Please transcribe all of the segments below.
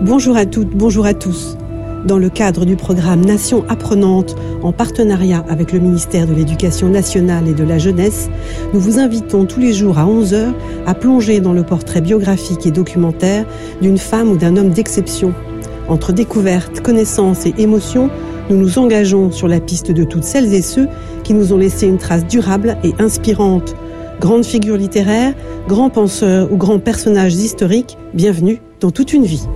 Bonjour à toutes, bonjour à tous. Dans le cadre du programme Nation apprenante, en partenariat avec le ministère de l'Éducation nationale et de la jeunesse, nous vous invitons tous les jours à 11h à plonger dans le portrait biographique et documentaire d'une femme ou d'un homme d'exception. Entre découvertes, connaissances et émotions, nous nous engageons sur la piste de toutes celles et ceux qui nous ont laissé une trace durable et inspirante. Grandes figures littéraires, grands penseurs ou grands personnages historiques, bienvenue dans Toute une vie.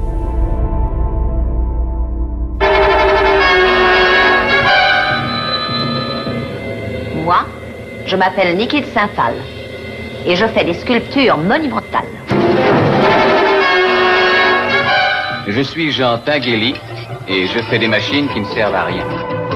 Moi, je m'appelle Niki de Saint-Phal et je fais des sculptures monumentales. Je suis Jean Tinguely et je fais des machines qui ne servent à rien.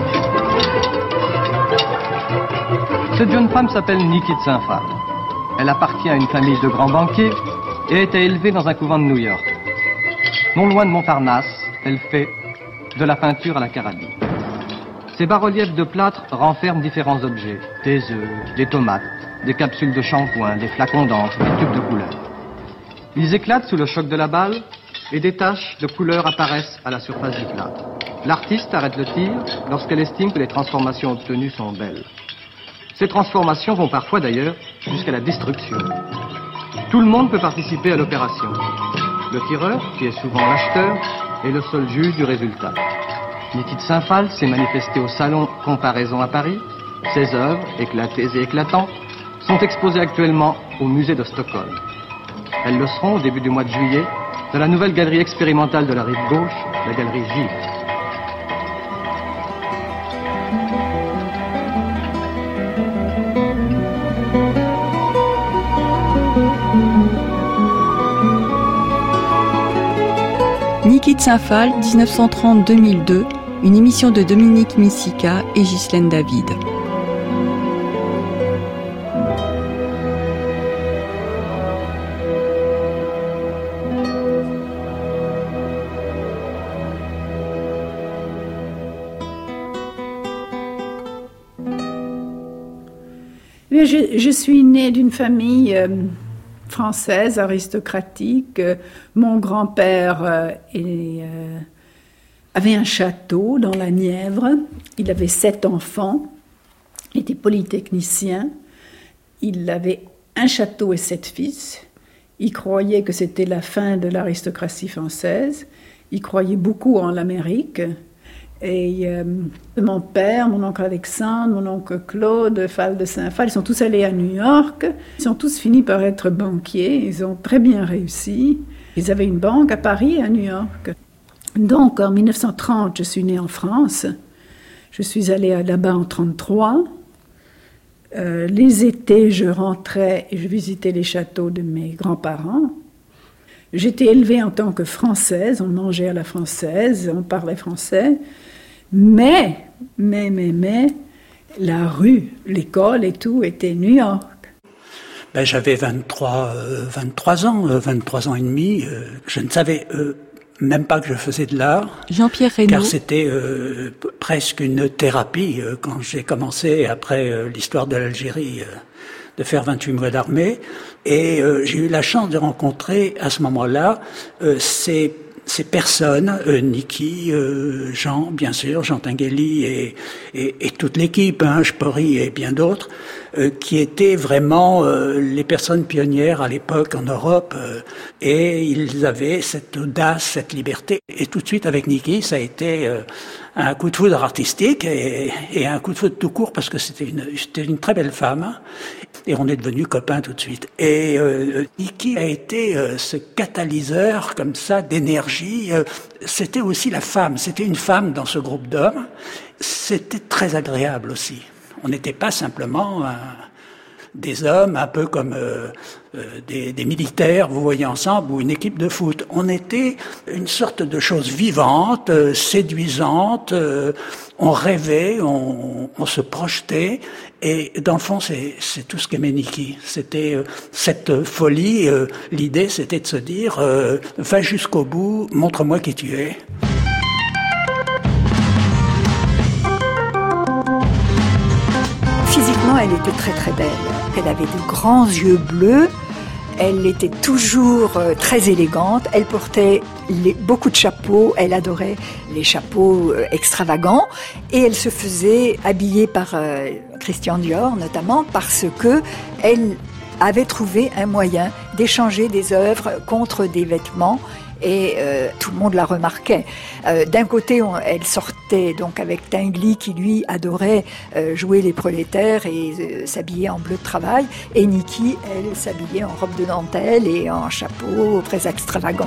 Cette jeune femme s'appelle Niki de Saint-Phal. Elle appartient à une famille de grands banquiers et a été élevée dans un couvent de New York. Non loin de Montparnasse, elle fait de la peinture à la Carabie. Ces bas-reliefs de plâtre renferment différents objets. Des œufs, des tomates, des capsules de shampoing, des flacons d'encre, des tubes de couleur. Ils éclatent sous le choc de la balle et des taches de couleur apparaissent à la surface du plâtre. L'artiste arrête le tir lorsqu'elle estime que les transformations obtenues sont belles. Ces transformations vont parfois d'ailleurs jusqu'à la destruction. Tout le monde peut participer à l'opération. Le tireur, qui est souvent l'acheteur, est le seul juge du résultat. Niki de Saint-Phal s'est manifestée au salon Comparaison à Paris. Ses œuvres, éclatées et éclatantes, sont exposées actuellement au musée de Stockholm. Elles le seront au début du mois de juillet dans la nouvelle galerie expérimentale de la rive gauche, la galerie Givre. Niki de Saint-Phal, 1930-2002, une émission de Dominique Missika et Ghislaine David. Je suis née d'une famille française, aristocratique. Mon grand-père avait un château dans la Nièvre. Il avait 7 enfants. Il était polytechnicien. Il avait un château et 7 fils. Il croyait que c'était la fin de l'aristocratie française. Il croyait beaucoup en l'Amérique. Et mon père, mon oncle Alexandre, mon oncle Claude, Phal de Saint-Phal, ils sont tous allés à New York. Ils ont tous fini par être banquiers. Ils ont très bien réussi. Ils avaient une banque à Paris et à New York. Donc, en 1930, je suis née en France. Je suis allée là-bas en 1933. Les étés, je rentrais et je visitais les châteaux de mes grands-parents. J'étais élevée en tant que Française. On mangeait à la française, on parlait français. Mais, la rue, l'école et tout était New York. J'avais 23 ans et demi. Je ne savais même pas que je faisais de l'art. Jean-Pierre Reynaud. Car c'était presque une thérapie quand j'ai commencé, après l'histoire de l'Algérie, de faire 28 mois d'armée. Et j'ai eu la chance de rencontrer à ce moment-là ces personnes, Niki, Jean, bien sûr, Jean Tinguely et toute l'équipe, Spori et bien d'autres, qui étaient vraiment les personnes pionnières à l'époque en Europe, et ils avaient cette audace, cette liberté. Et tout de suite avec Niki, ça a été un coup de foudre artistique et un coup de foudre tout court parce que c'était une très belle femme. Et on est devenus copains tout de suite. Et Niki a été ce catalyseur comme ça d'énergie. C'était aussi la femme. C'était une femme dans ce groupe d'hommes. C'était très agréable aussi. On n'était pas simplement des hommes un peu comme des militaires, vous voyez, ensemble, ou une équipe de foot. On était une sorte de chose vivante, séduisante, on rêvait, on se projetait, et dans le fond, c'est tout ce qu'aimait Niki. C'était cette folie, l'idée c'était de se dire, va jusqu'au bout, montre-moi qui tu es. Physiquement, elle était très très belle. Elle avait de grands yeux bleus. Elle était toujours très élégante, elle portait beaucoup de chapeaux, elle adorait les chapeaux extravagants et elle se faisait habiller par Christian Dior notamment parce que elle avait trouvé un moyen d'échanger des œuvres contre des vêtements et tout le monde la remarquait. D'un côté, elle sortait donc avec Tinguely qui lui adorait jouer les prolétaires et s'habiller en bleu de travail, et Niki, elle s'habillait en robe de dentelle et en chapeau très extravagant.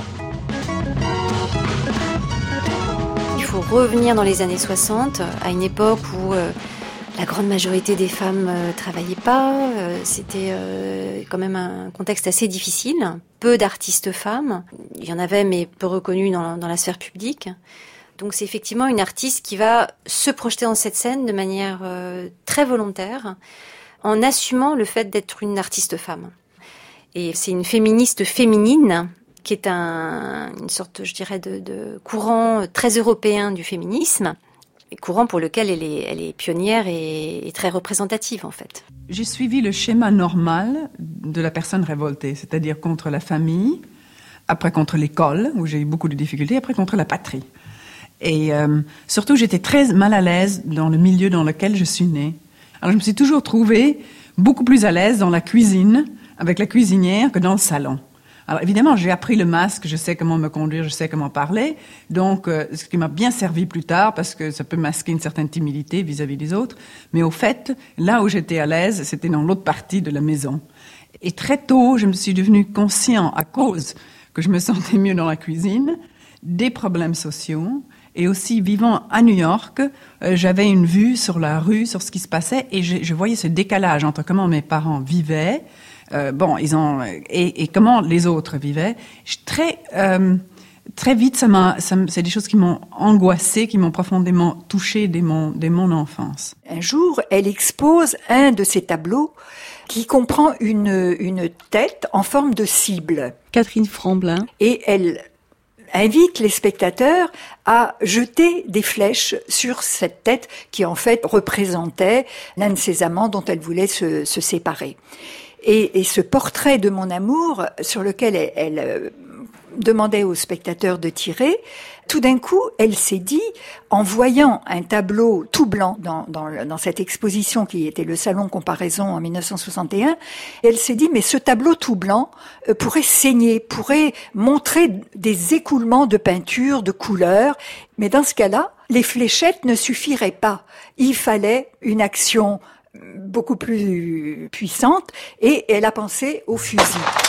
Il faut revenir dans les années 60, à une époque où la grande majorité des femmes travaillaient pas, c'était quand même un contexte assez difficile. Peu d'artistes femmes, il y en avait mais peu reconnues dans la sphère publique. Donc c'est effectivement une artiste qui va se projeter dans cette scène de manière très volontaire, en assumant le fait d'être une artiste femme. Et c'est une féministe féminine, qui est une sorte, je dirais, de courant très européen du féminisme, courant pour lequel elle est pionnière et très représentative en fait. J'ai suivi le schéma normal de la personne révoltée, c'est-à-dire contre la famille, après contre l'école, où j'ai eu beaucoup de difficultés, après contre la patrie. Et surtout, j'étais très mal à l'aise dans le milieu dans lequel je suis née. Alors je me suis toujours trouvée beaucoup plus à l'aise dans la cuisine, avec la cuisinière, que dans le salon. Alors évidemment, j'ai appris le masque, je sais comment me conduire, je sais comment parler, donc ce qui m'a bien servi plus tard, parce que ça peut masquer une certaine timidité vis-à-vis des autres, mais au fait, là où j'étais à l'aise, c'était dans l'autre partie de la maison. Et très tôt, je me suis devenue conscient, à cause que je me sentais mieux dans la cuisine, des problèmes sociaux, et aussi vivant à New York, j'avais une vue sur la rue, sur ce qui se passait, et je voyais ce décalage entre comment mes parents vivaient, et comment les autres vivaient. Très vite, c'est des choses qui m'ont angoissée, qui m'ont profondément touchée dès mon enfance. Un jour, elle expose un de ses tableaux qui comprend une tête en forme de cible. Catherine Framblin. Et elle invite les spectateurs à jeter des flèches sur cette tête qui en fait représentait l'un de ses amants dont elle voulait se séparer. Et ce portrait de mon amour, sur lequel elle demandait aux spectateurs de tirer, tout d'un coup, elle s'est dit, en voyant un tableau tout blanc dans cette exposition qui était le Salon Comparaison en 1961, elle s'est dit, mais ce tableau tout blanc pourrait saigner, pourrait montrer des écoulements de peinture, de couleurs, mais dans ce cas-là, les fléchettes ne suffiraient pas. Il fallait une action beaucoup plus puissante, et elle a pensé au fusil.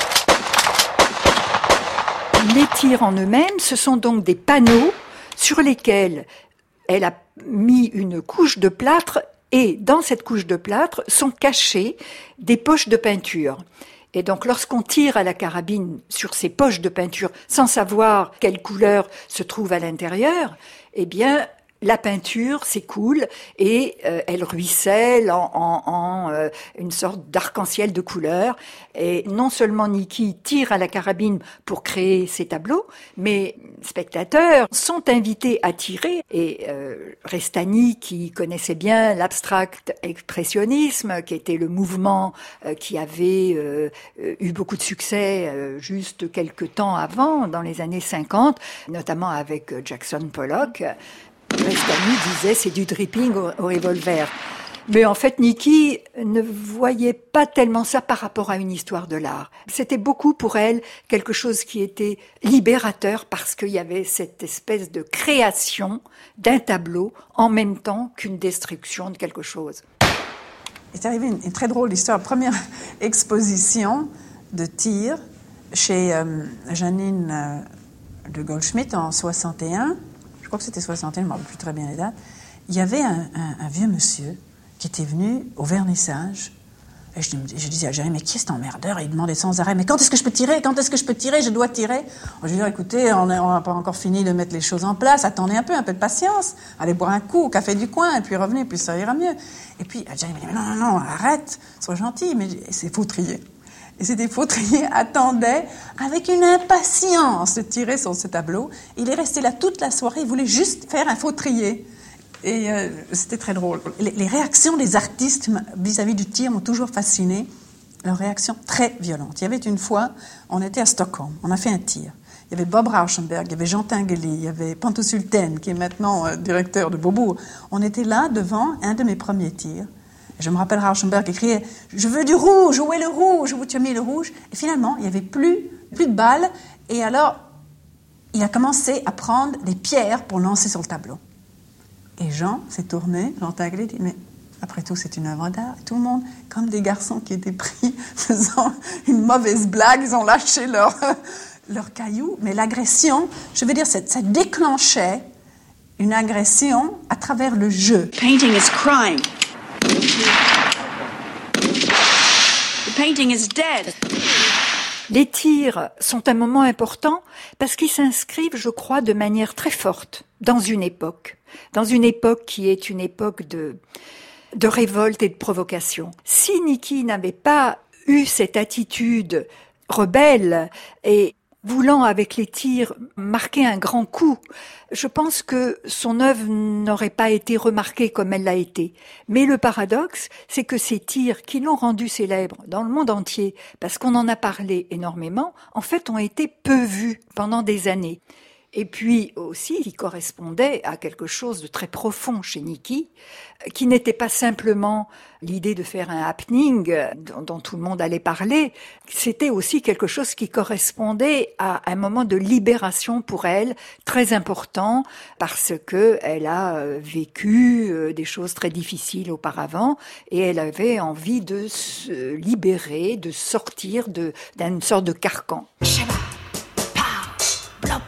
Les tirs en eux-mêmes, ce sont donc des panneaux sur lesquels elle a mis une couche de plâtre, et dans cette couche de plâtre sont cachées des poches de peinture. Et donc lorsqu'on tire à la carabine sur ces poches de peinture sans savoir quelle couleur se trouve à l'intérieur, eh bien la peinture s'écoule et elle ruisselle en une sorte d'arc-en-ciel de couleurs. Et non seulement Niki tire à la carabine pour créer ces tableaux, mais les spectateurs sont invités à tirer. Et Restani, qui connaissait bien l'abstract expressionnisme, qui était le mouvement qui avait eu beaucoup de succès juste quelques temps avant, dans les années 50, notamment avec Jackson Pollock, Restani disait c'est du dripping au revolver. Mais en fait, Niki ne voyait pas tellement ça par rapport à une histoire de l'art. C'était beaucoup pour elle quelque chose qui était libérateur parce qu'il y avait cette espèce de création d'un tableau en même temps qu'une destruction de quelque chose. Il est arrivé une très drôle histoire. Première exposition de tir chez Janine de Goldschmidt en 61. Je crois que c'était 61, je ne me rappelle plus très bien les dates. Il y avait un vieux monsieur qui était venu au vernissage. Et je disais à Jérémy, mais qui est cet emmerdeur? Et il demandait sans arrêt, mais quand est-ce que je peux tirer? Quand est-ce que je peux tirer? Je dois tirer. Je lui disais, écoutez, on n'a pas encore fini de mettre les choses en place. Attendez un peu de patience. Allez boire un coup au café du coin, et puis revenez, puis ça ira mieux. Et puis Jérémy me dit, non, arrête, sois gentil. Mais c'est fautrier. Et ces fautriers attendaient avec une impatience de tirer sur ce tableau. Il est resté là toute la soirée, il voulait juste faire un fautrier. Et c'était très drôle. Les réactions des artistes vis-à-vis du tir m'ont toujours fasciné. leur réaction très violente. Il y avait une fois, on était à Stockholm, on a fait un tir. Il y avait Bob Rauschenberg, il y avait Jean Tinguely, il y avait Panto Sulten, qui est maintenant directeur de Beaubourg. On était là devant un de mes premiers tirs. Je me rappelle Rauschenberg qui criait « Je veux du rouge, où est le rouge? Où tu as mis le rouge ?» Et finalement, il n'y avait plus de balles. Et alors, il a commencé à prendre des pierres pour lancer sur le tableau. Et Jean s'est tourné, Jean Tinguely, dit « Mais après tout, c'est une œuvre d'art. » Et tout le monde, comme des garçons qui étaient pris faisant une mauvaise blague, ils ont lâché leurs cailloux. Mais l'agression, je veux dire, ça déclenchait une agression à travers le jeu. Painting is crime. The painting is dead. Les tirs sont un moment important parce qu'ils s'inscrivent, je crois, de manière très forte dans une époque qui est une époque de révolte et de provocation. Si Niki n'avait pas eu cette attitude rebelle et voulant avec les tirs marquer un grand coup, je pense que son œuvre n'aurait pas été remarquée comme elle l'a été. Mais le paradoxe, c'est que ces tirs qui l'ont rendu célèbre dans le monde entier, parce qu'on en a parlé énormément, en fait ont été peu vus pendant des années. Et puis aussi, il correspondait à quelque chose de très profond chez Niki, qui n'était pas simplement l'idée de faire un happening dont tout le monde allait parler, c'était aussi quelque chose qui correspondait à un moment de libération pour elle, très important, parce que elle a vécu des choses très difficiles auparavant, et elle avait envie de se libérer, de sortir d'une sorte de carcan. Shabba, pow, blop.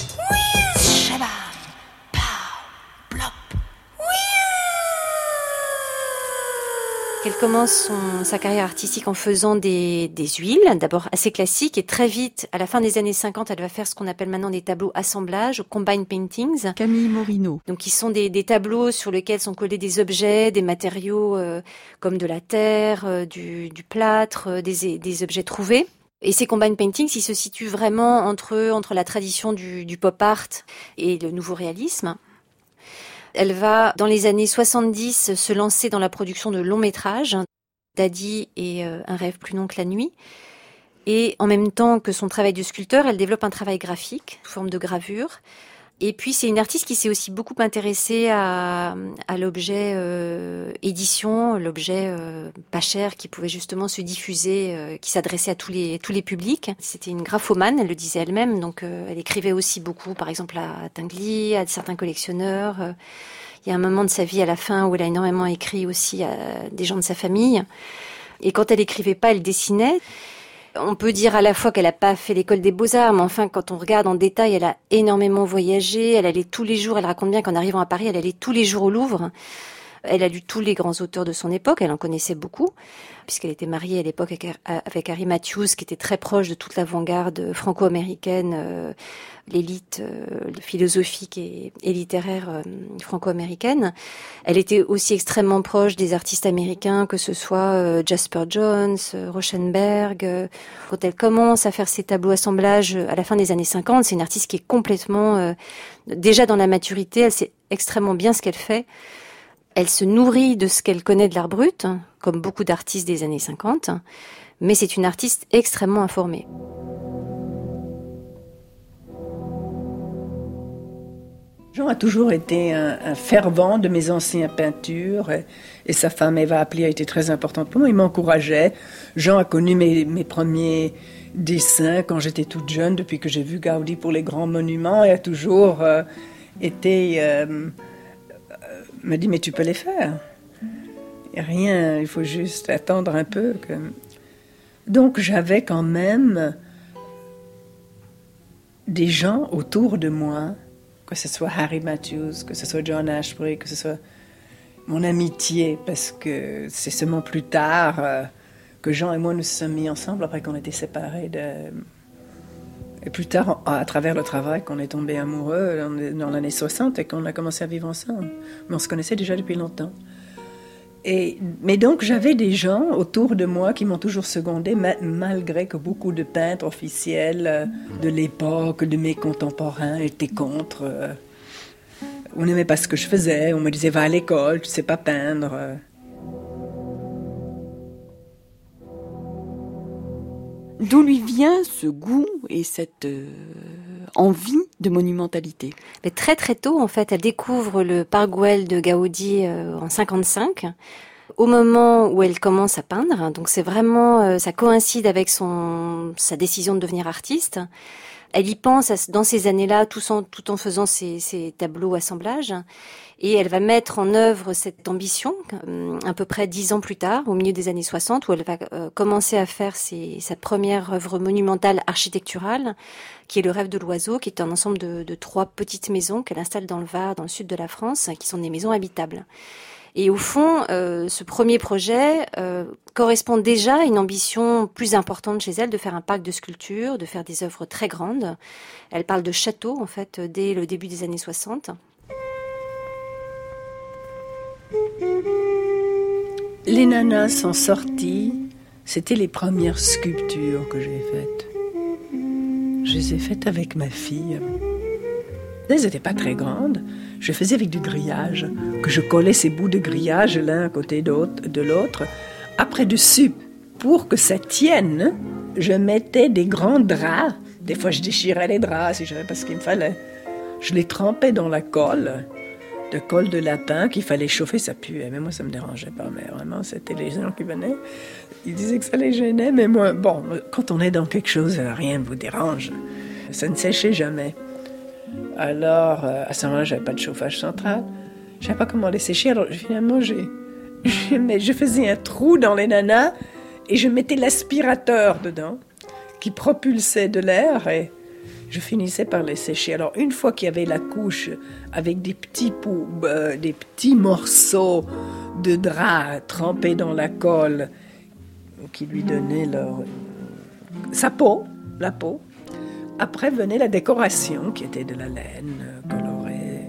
Elle commence sa carrière artistique en faisant des huiles, d'abord assez classiques, et très vite, à la fin des années 50, elle va faire ce qu'on appelle maintenant des tableaux assemblages, combine paintings. Camille Morino. Donc, qui sont des tableaux sur lesquels sont collés des objets, des matériaux comme de la terre, du plâtre, des objets trouvés. Et ces combine paintings, ils se situent vraiment entre la tradition du pop art et le nouveau réalisme. Elle va, dans les années 70, se lancer dans la production de longs métrages, Daddy et Un rêve plus long que la nuit. Et en même temps que son travail de sculpteur, elle développe un travail graphique, sous forme de gravure. Et puis, c'est une artiste qui s'est aussi beaucoup intéressée à l'objet édition, l'objet pas cher qui pouvait justement se diffuser, qui s'adressait à tous les publics. C'était une graphomane, elle le disait elle-même, donc elle écrivait aussi beaucoup, par exemple à Tinguely, à certains collectionneurs. Il y a un moment de sa vie à la fin où elle a énormément écrit aussi à des gens de sa famille. Et quand elle écrivait pas, elle dessinait. On peut dire à la fois qu'elle n'a pas fait l'école des beaux-arts, mais enfin, quand on regarde en détail, elle a énormément voyagé, elle allait tous les jours, elle raconte bien qu'en arrivant à Paris, elle allait tous les jours au Louvre. Elle a lu tous les grands auteurs de son époque, elle en connaissait beaucoup, puisqu'elle était mariée à l'époque avec Harry Matthews, qui était très proche de toute l'avant-garde franco-américaine, l'élite philosophique et littéraire franco-américaine. Elle était aussi extrêmement proche des artistes américains, que ce soit Jasper Johns, Rauschenberg. Quand elle commence à faire ses tableaux assemblages à la fin des années 50, c'est une artiste qui est complètement déjà dans la maturité, elle sait extrêmement bien ce qu'elle fait. Elle se nourrit de ce qu'elle connaît de l'art brut, comme beaucoup d'artistes des années 50, mais c'est une artiste extrêmement informée. Jean a toujours été un fervent de mes anciennes peintures et sa femme Eva Appli a été très importante pour moi. Il m'encourageait. Jean a connu mes premiers dessins quand j'étais toute jeune, depuis que j'ai vu Gaudi pour les grands monuments, et a toujours été... m'a dit, mais tu peux les faire. Et rien, il faut juste attendre un peu. Donc j'avais quand même des gens autour de moi, que ce soit Harry Matthews, que ce soit John Ashbery, que ce soit mon amitié, parce que c'est seulement plus tard que Jean et moi nous sommes mis ensemble, après qu'on était séparés. Et plus tard, à travers le travail, qu'on est tombés amoureux dans l'année 60 et qu'on a commencé à vivre ensemble. Mais on se connaissait déjà depuis longtemps. Mais donc, j'avais des gens autour de moi qui m'ont toujours secondé, malgré que beaucoup de peintres officiels de l'époque, de mes contemporains, étaient contre. On n'aimait pas ce que je faisais. On me disait, va à l'école, tu sais pas peindre. D'où lui vient ce goût et cette envie de monumentalité? Mais très très tôt, en fait, elle découvre le Parc Güell de Gaudi en 55. Au moment où elle commence à peindre, donc c'est vraiment, ça coïncide avec sa décision de devenir artiste. Elle y pense dans ces années-là, tout en faisant ses tableaux assemblages. Et elle va mettre en œuvre cette ambition à peu près 10 ans plus tard, au milieu des années 60, où elle va commencer à faire sa première œuvre monumentale architecturale, qui est le Rêve de l'oiseau, qui est un ensemble de 3 petites maisons qu'elle installe dans le Var, dans le sud de la France, qui sont des maisons habitables. Et au fond, ce premier projet correspond déjà à une ambition plus importante chez elle de faire un parc de sculptures, de faire des œuvres très grandes. Elle parle de château, en fait, dès le début des années 60. Les nanas sont sorties, c'était les premières sculptures que j'ai faites. Je les ai faites avec ma fille. Elles n'étaient pas très grandes. Je faisais avec du grillage, que je collais ces bouts de grillage l'un à côté de l'autre. Après dessus, pour que ça tienne, je mettais des grands draps. Des fois, je déchirais les draps si je savais pas ce qu'il me fallait. Je les trempais dans la colle de lapin qu'il fallait chauffer, ça puait. Mais moi, ça me dérangeait pas. Mais vraiment, c'était les gens qui venaient. Ils disaient que ça les gênait. Mais moi, bon, quand on est dans quelque chose, rien ne vous dérange. Ça ne séchait jamais. Alors, à ce moment-là, j'avais pas de chauffage central. Je savais pas comment les sécher. Alors, finalement, je faisais un trou dans les nanas et je mettais l'aspirateur dedans qui propulsait de l'air et je finissais par les sécher. Alors, une fois qu'il y avait la couche avec des petits morceaux de drap trempés dans la colle qui lui donnaient sa peau, la peau. Après venait la décoration qui était de la laine colorée.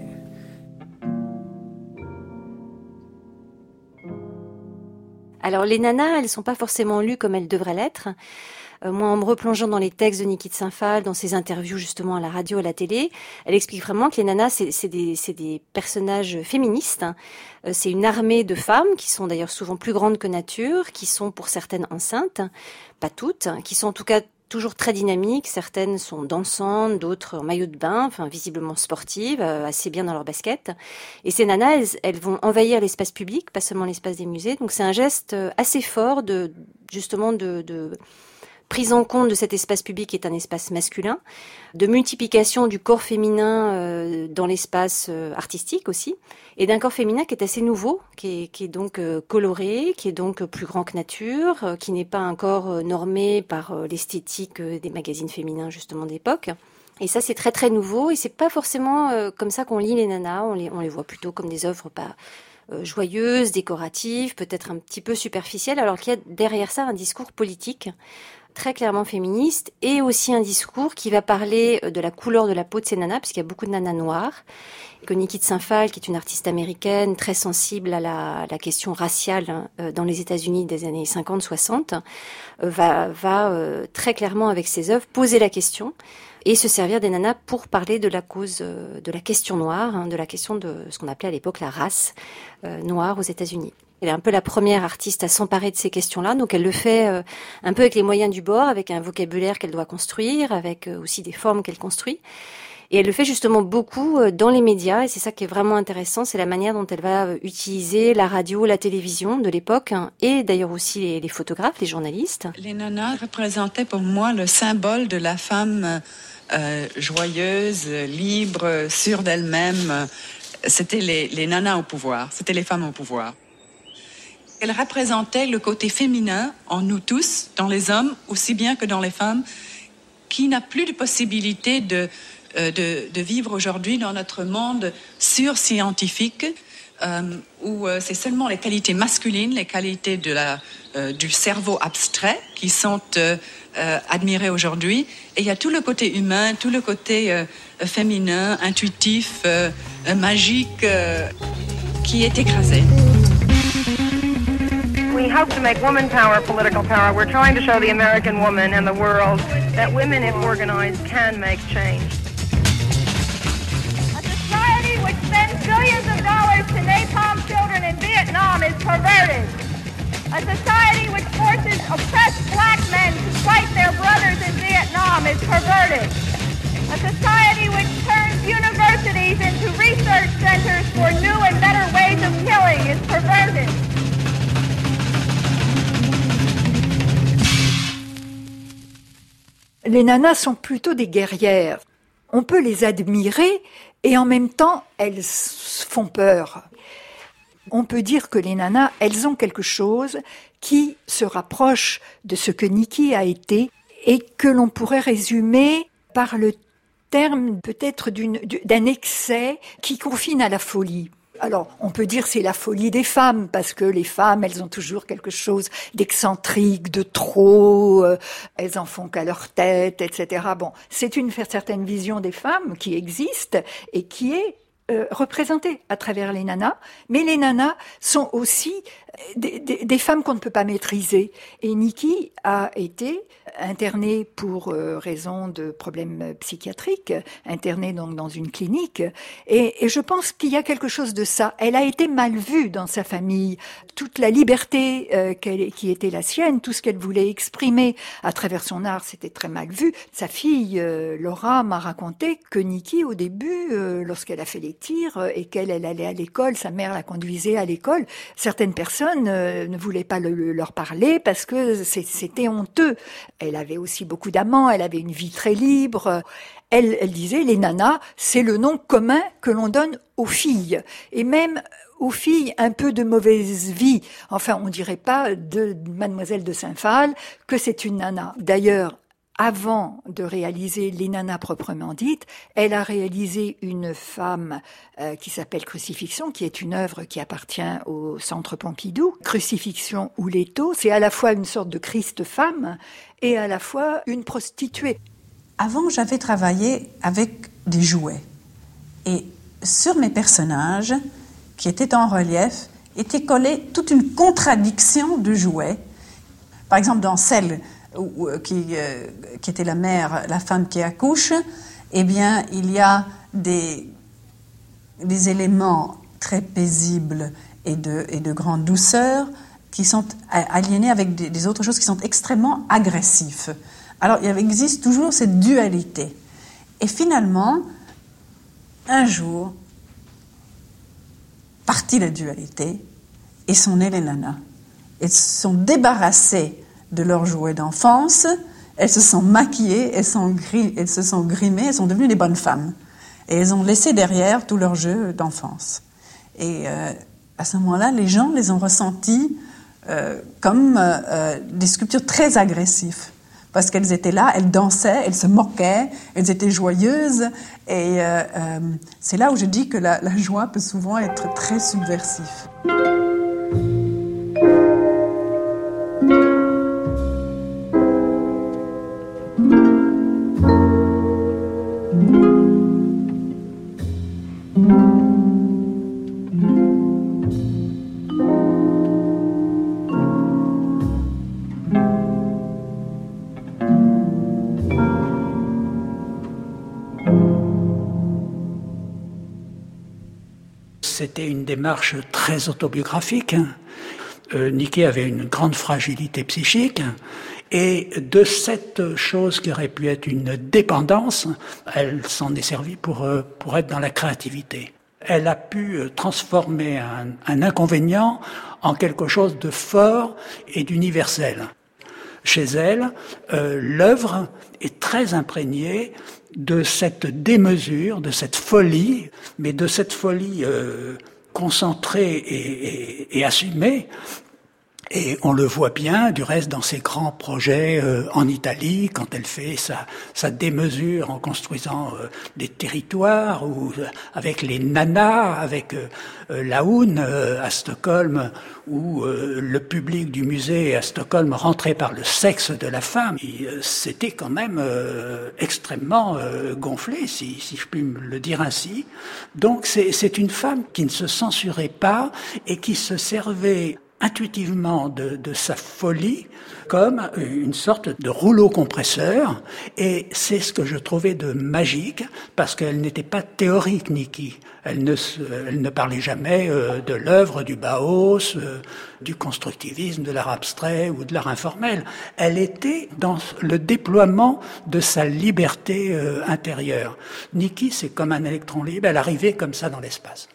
Alors les nanas, elles sont pas forcément lues comme elles devraient l'être. Moi, en me replongeant dans les textes de Niki de Saint-Phal, dans ses interviews justement à la radio, à la télé, elle explique vraiment que les nanas, c'est des personnages féministes. C'est une armée de femmes qui sont d'ailleurs souvent plus grandes que nature, qui sont pour certaines enceintes, pas toutes, qui sont en tout cas toujours très dynamiques. Certaines sont dansantes, d'autres en maillot de bain, enfin visiblement sportives, assez bien dans leur basket. Et ces nanas, elles vont envahir l'espace public, pas seulement l'espace des musées. Donc c'est un geste assez fort de prise en compte de cet espace public qui est un espace masculin, de multiplication du corps féminin dans l'espace artistique aussi, et d'un corps féminin qui est assez nouveau, qui est donc coloré, qui est donc plus grand que nature, qui n'est pas un corps normé par l'esthétique des magazines féminins justement d'époque. Et ça, c'est très très nouveau, et c'est pas forcément comme ça qu'on lit les nanas, on les voit plutôt comme des œuvres joyeuses, décoratives, peut-être un petit peu superficielles, alors qu'il y a derrière ça un discours politique très clairement féministe, et aussi un discours qui va parler de la couleur de la peau de ces nanas, puisqu'il y a beaucoup de nanas noires, que Niki de Saint-Phal, qui est une artiste américaine très sensible à la question raciale dans les États-Unis des années 50-60, va très clairement avec ses œuvres poser la question et se servir des nanas pour parler de la cause de la question noire, de la question de ce qu'on appelait à l'époque la race noire aux États-Unis. Elle est un peu la première artiste à s'emparer de ces questions-là, donc elle le fait un peu avec les moyens du bord, avec un vocabulaire qu'elle doit construire, avec aussi des formes qu'elle construit. Et elle le fait justement beaucoup dans les médias, et c'est ça qui est vraiment intéressant, c'est la manière dont elle va utiliser la radio, la télévision de l'époque, et d'ailleurs aussi les photographes, les journalistes. Les nanas représentaient pour moi le symbole de la femme joyeuse, libre, sûre d'elle-même. C'était les nanas au pouvoir, c'était les femmes au pouvoir. Elle représentait le côté féminin en nous tous, dans les hommes aussi bien que dans les femmes, qui n'a plus de possibilité de vivre aujourd'hui dans notre monde sur-scientifique, où c'est seulement les qualités masculines, les qualités du cerveau abstrait qui sont admirées aujourd'hui. Et il y a tout le côté humain, tout le côté féminin, intuitif, magique, qui est écrasé. We hope to make woman power political power. We're trying to show the American woman and the world that women, if organized, can make change. A society which spends billions of dollars to napalm children in Vietnam is perverted. A society which forces oppressed black men to fight their brothers in Vietnam is perverted. A society which turns universities into research centers for new and better ways of killing is perverted. Les nanas sont plutôt des guerrières. On peut les admirer et en même temps, elles font peur. On peut dire que les nanas, elles ont quelque chose qui se rapproche de ce que Nikki a été et que l'on pourrait résumer par le terme peut-être d'un excès qui confine à la folie. Alors, on peut dire c'est la folie des femmes, parce que les femmes, elles ont toujours quelque chose d'excentrique, de trop, elles en font qu'à leur tête, etc. Bon, c'est une certaine vision des femmes qui existe et qui est représentée à travers les nanas, mais les nanas sont aussi des femmes qu'on ne peut pas maîtriser. Et Nikki a été internée pour raison de problèmes psychiatriques, internée donc dans une clinique, et je pense qu'il y a quelque chose de ça. Elle a été mal vue dans sa famille. Toute la liberté qui était la sienne, tout ce qu'elle voulait exprimer à travers son art, c'était très mal vu. Sa fille, Laura, m'a raconté que Nikki, au début, lorsqu'elle a fait les tirs et qu'elle allait à l'école, sa mère la conduisait à l'école, certaines personnes ne voulaient pas leur parler parce que c'était honteux. Elle avait aussi beaucoup d'amants, elle avait une vie très libre. Elle disait, les nanas, c'est le nom commun que l'on donne aux filles. Et même aux filles un peu de mauvaise vie. Enfin, on dirait pas de Mademoiselle de Saint-Phal que c'est une nana. D'ailleurs, avant de réaliser les nanas proprement dites, elle a réalisé une femme qui s'appelle Crucifixion, qui est une œuvre qui appartient au Centre Pompidou. Crucifixion ou Leto, c'est à la fois une sorte de Christ femme et à la fois une prostituée. Avant, j'avais travaillé avec des jouets. Et sur mes personnages, qui étaient en relief, était collée toute une contradiction de jouets. Par exemple, dans celle qui était la mère, la femme qui accouche, eh bien, il y a des éléments très paisibles et de grande douceur qui sont aliénés avec des autres choses qui sont extrêmement agressifs. Alors, il existe toujours cette dualité. Et finalement, un jour, partit la dualité et sont nées les nanas. Elles se sont débarrassées de leurs jouets d'enfance, elles se sont maquillées, elles se sont grimées, elles sont devenues des bonnes femmes. Et elles ont laissé derrière tous leurs jeux d'enfance. Et à ce moment-là, les gens les ont ressentis comme des sculptures très agressives. Parce qu'elles étaient là, elles dansaient, elles se moquaient, elles étaient joyeuses. Et c'est là où je dis que la joie peut souvent être très subversive. C'était une démarche très autobiographique. Nikki avait une grande fragilité psychique et de cette chose qui aurait pu être une dépendance, elle s'en est servie pour être dans la créativité. Elle a pu transformer un inconvénient en quelque chose de fort et d'universel. Chez elle, l'œuvre est très imprégnée de cette démesure, de cette folie, mais de cette folie concentrée et assumée. Et on le voit bien, du reste, dans ses grands projets en Italie, quand elle fait sa démesure en construisant des territoires, ou avec les nanas, avec Laoun à Stockholm, où le public du musée à Stockholm rentrait par le sexe de la femme. C'était quand même extrêmement gonflé, si je puis me le dire ainsi. Donc c'est une femme qui ne se censurait pas et qui se servait intuitivement de sa folie comme une sorte de rouleau compresseur, et c'est ce que je trouvais de magique, parce qu'elle n'était pas théorique, Niki. Elle ne parlait jamais de l'œuvre du Bauhaus, du constructivisme, de l'art abstrait ou de l'art informel. Elle était dans le déploiement de sa liberté intérieure. Niki, c'est comme un électron libre, elle arrivait comme ça dans l'espace.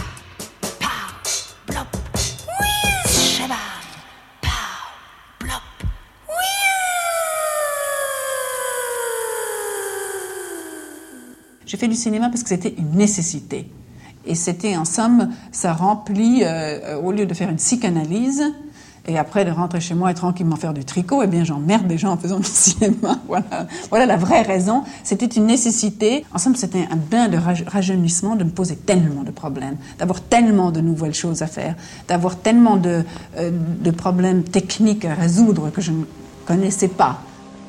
J'ai fait du cinéma parce que c'était une nécessité. Et c'était, en somme, ça remplit, au lieu de faire une psychanalyse, et après de rentrer chez moi et tranquillement faire du tricot, eh bien j'emmerde des gens en faisant du cinéma. Voilà la vraie raison. C'était une nécessité. En somme, c'était un bain de rajeunissement de me poser tellement de problèmes, d'avoir tellement de nouvelles choses à faire, d'avoir tellement de problèmes techniques à résoudre que je ne connaissais pas.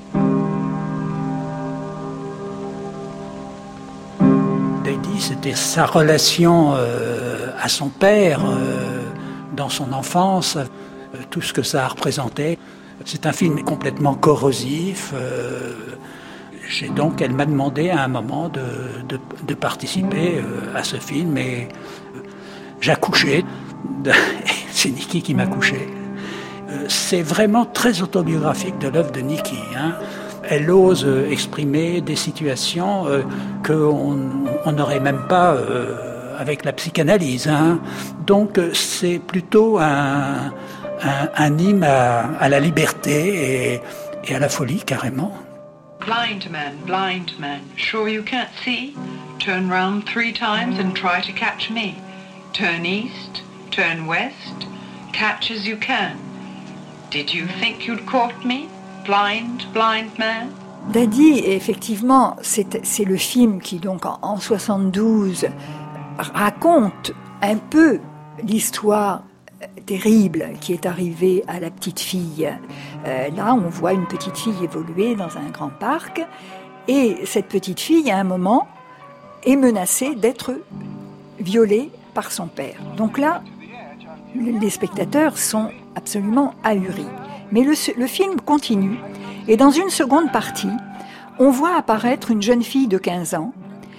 C'était sa relation à son père dans son enfance, tout ce que ça a représenté. C'est un film complètement corrosif. Donc, elle m'a demandé à un moment de participer à ce film, et j'accouchais. C'est Niki qui m'a couché. C'est vraiment très autobiographique de l'œuvre de Niki, hein. Elle ose exprimer des situations qu'on n'aurait même pas avec la psychanalyse, hein. Donc c'est plutôt un hymne à la liberté et à la folie, carrément. Blind man, sure you can't see? Turn round 3 times and try to catch me. Turn east, turn west, catch as you can. Did you think you'd caught me? Blind man. Daddy, effectivement, c'est le film qui, donc, en 72, raconte un peu l'histoire terrible qui est arrivée à la petite fille. Là, on voit une petite fille évoluer dans un grand parc, et cette petite fille, à un moment, est menacée d'être violée par son père. Donc là, les spectateurs sont absolument ahuris. Mais le film continue, et dans une seconde partie, on voit apparaître une jeune fille de 15 ans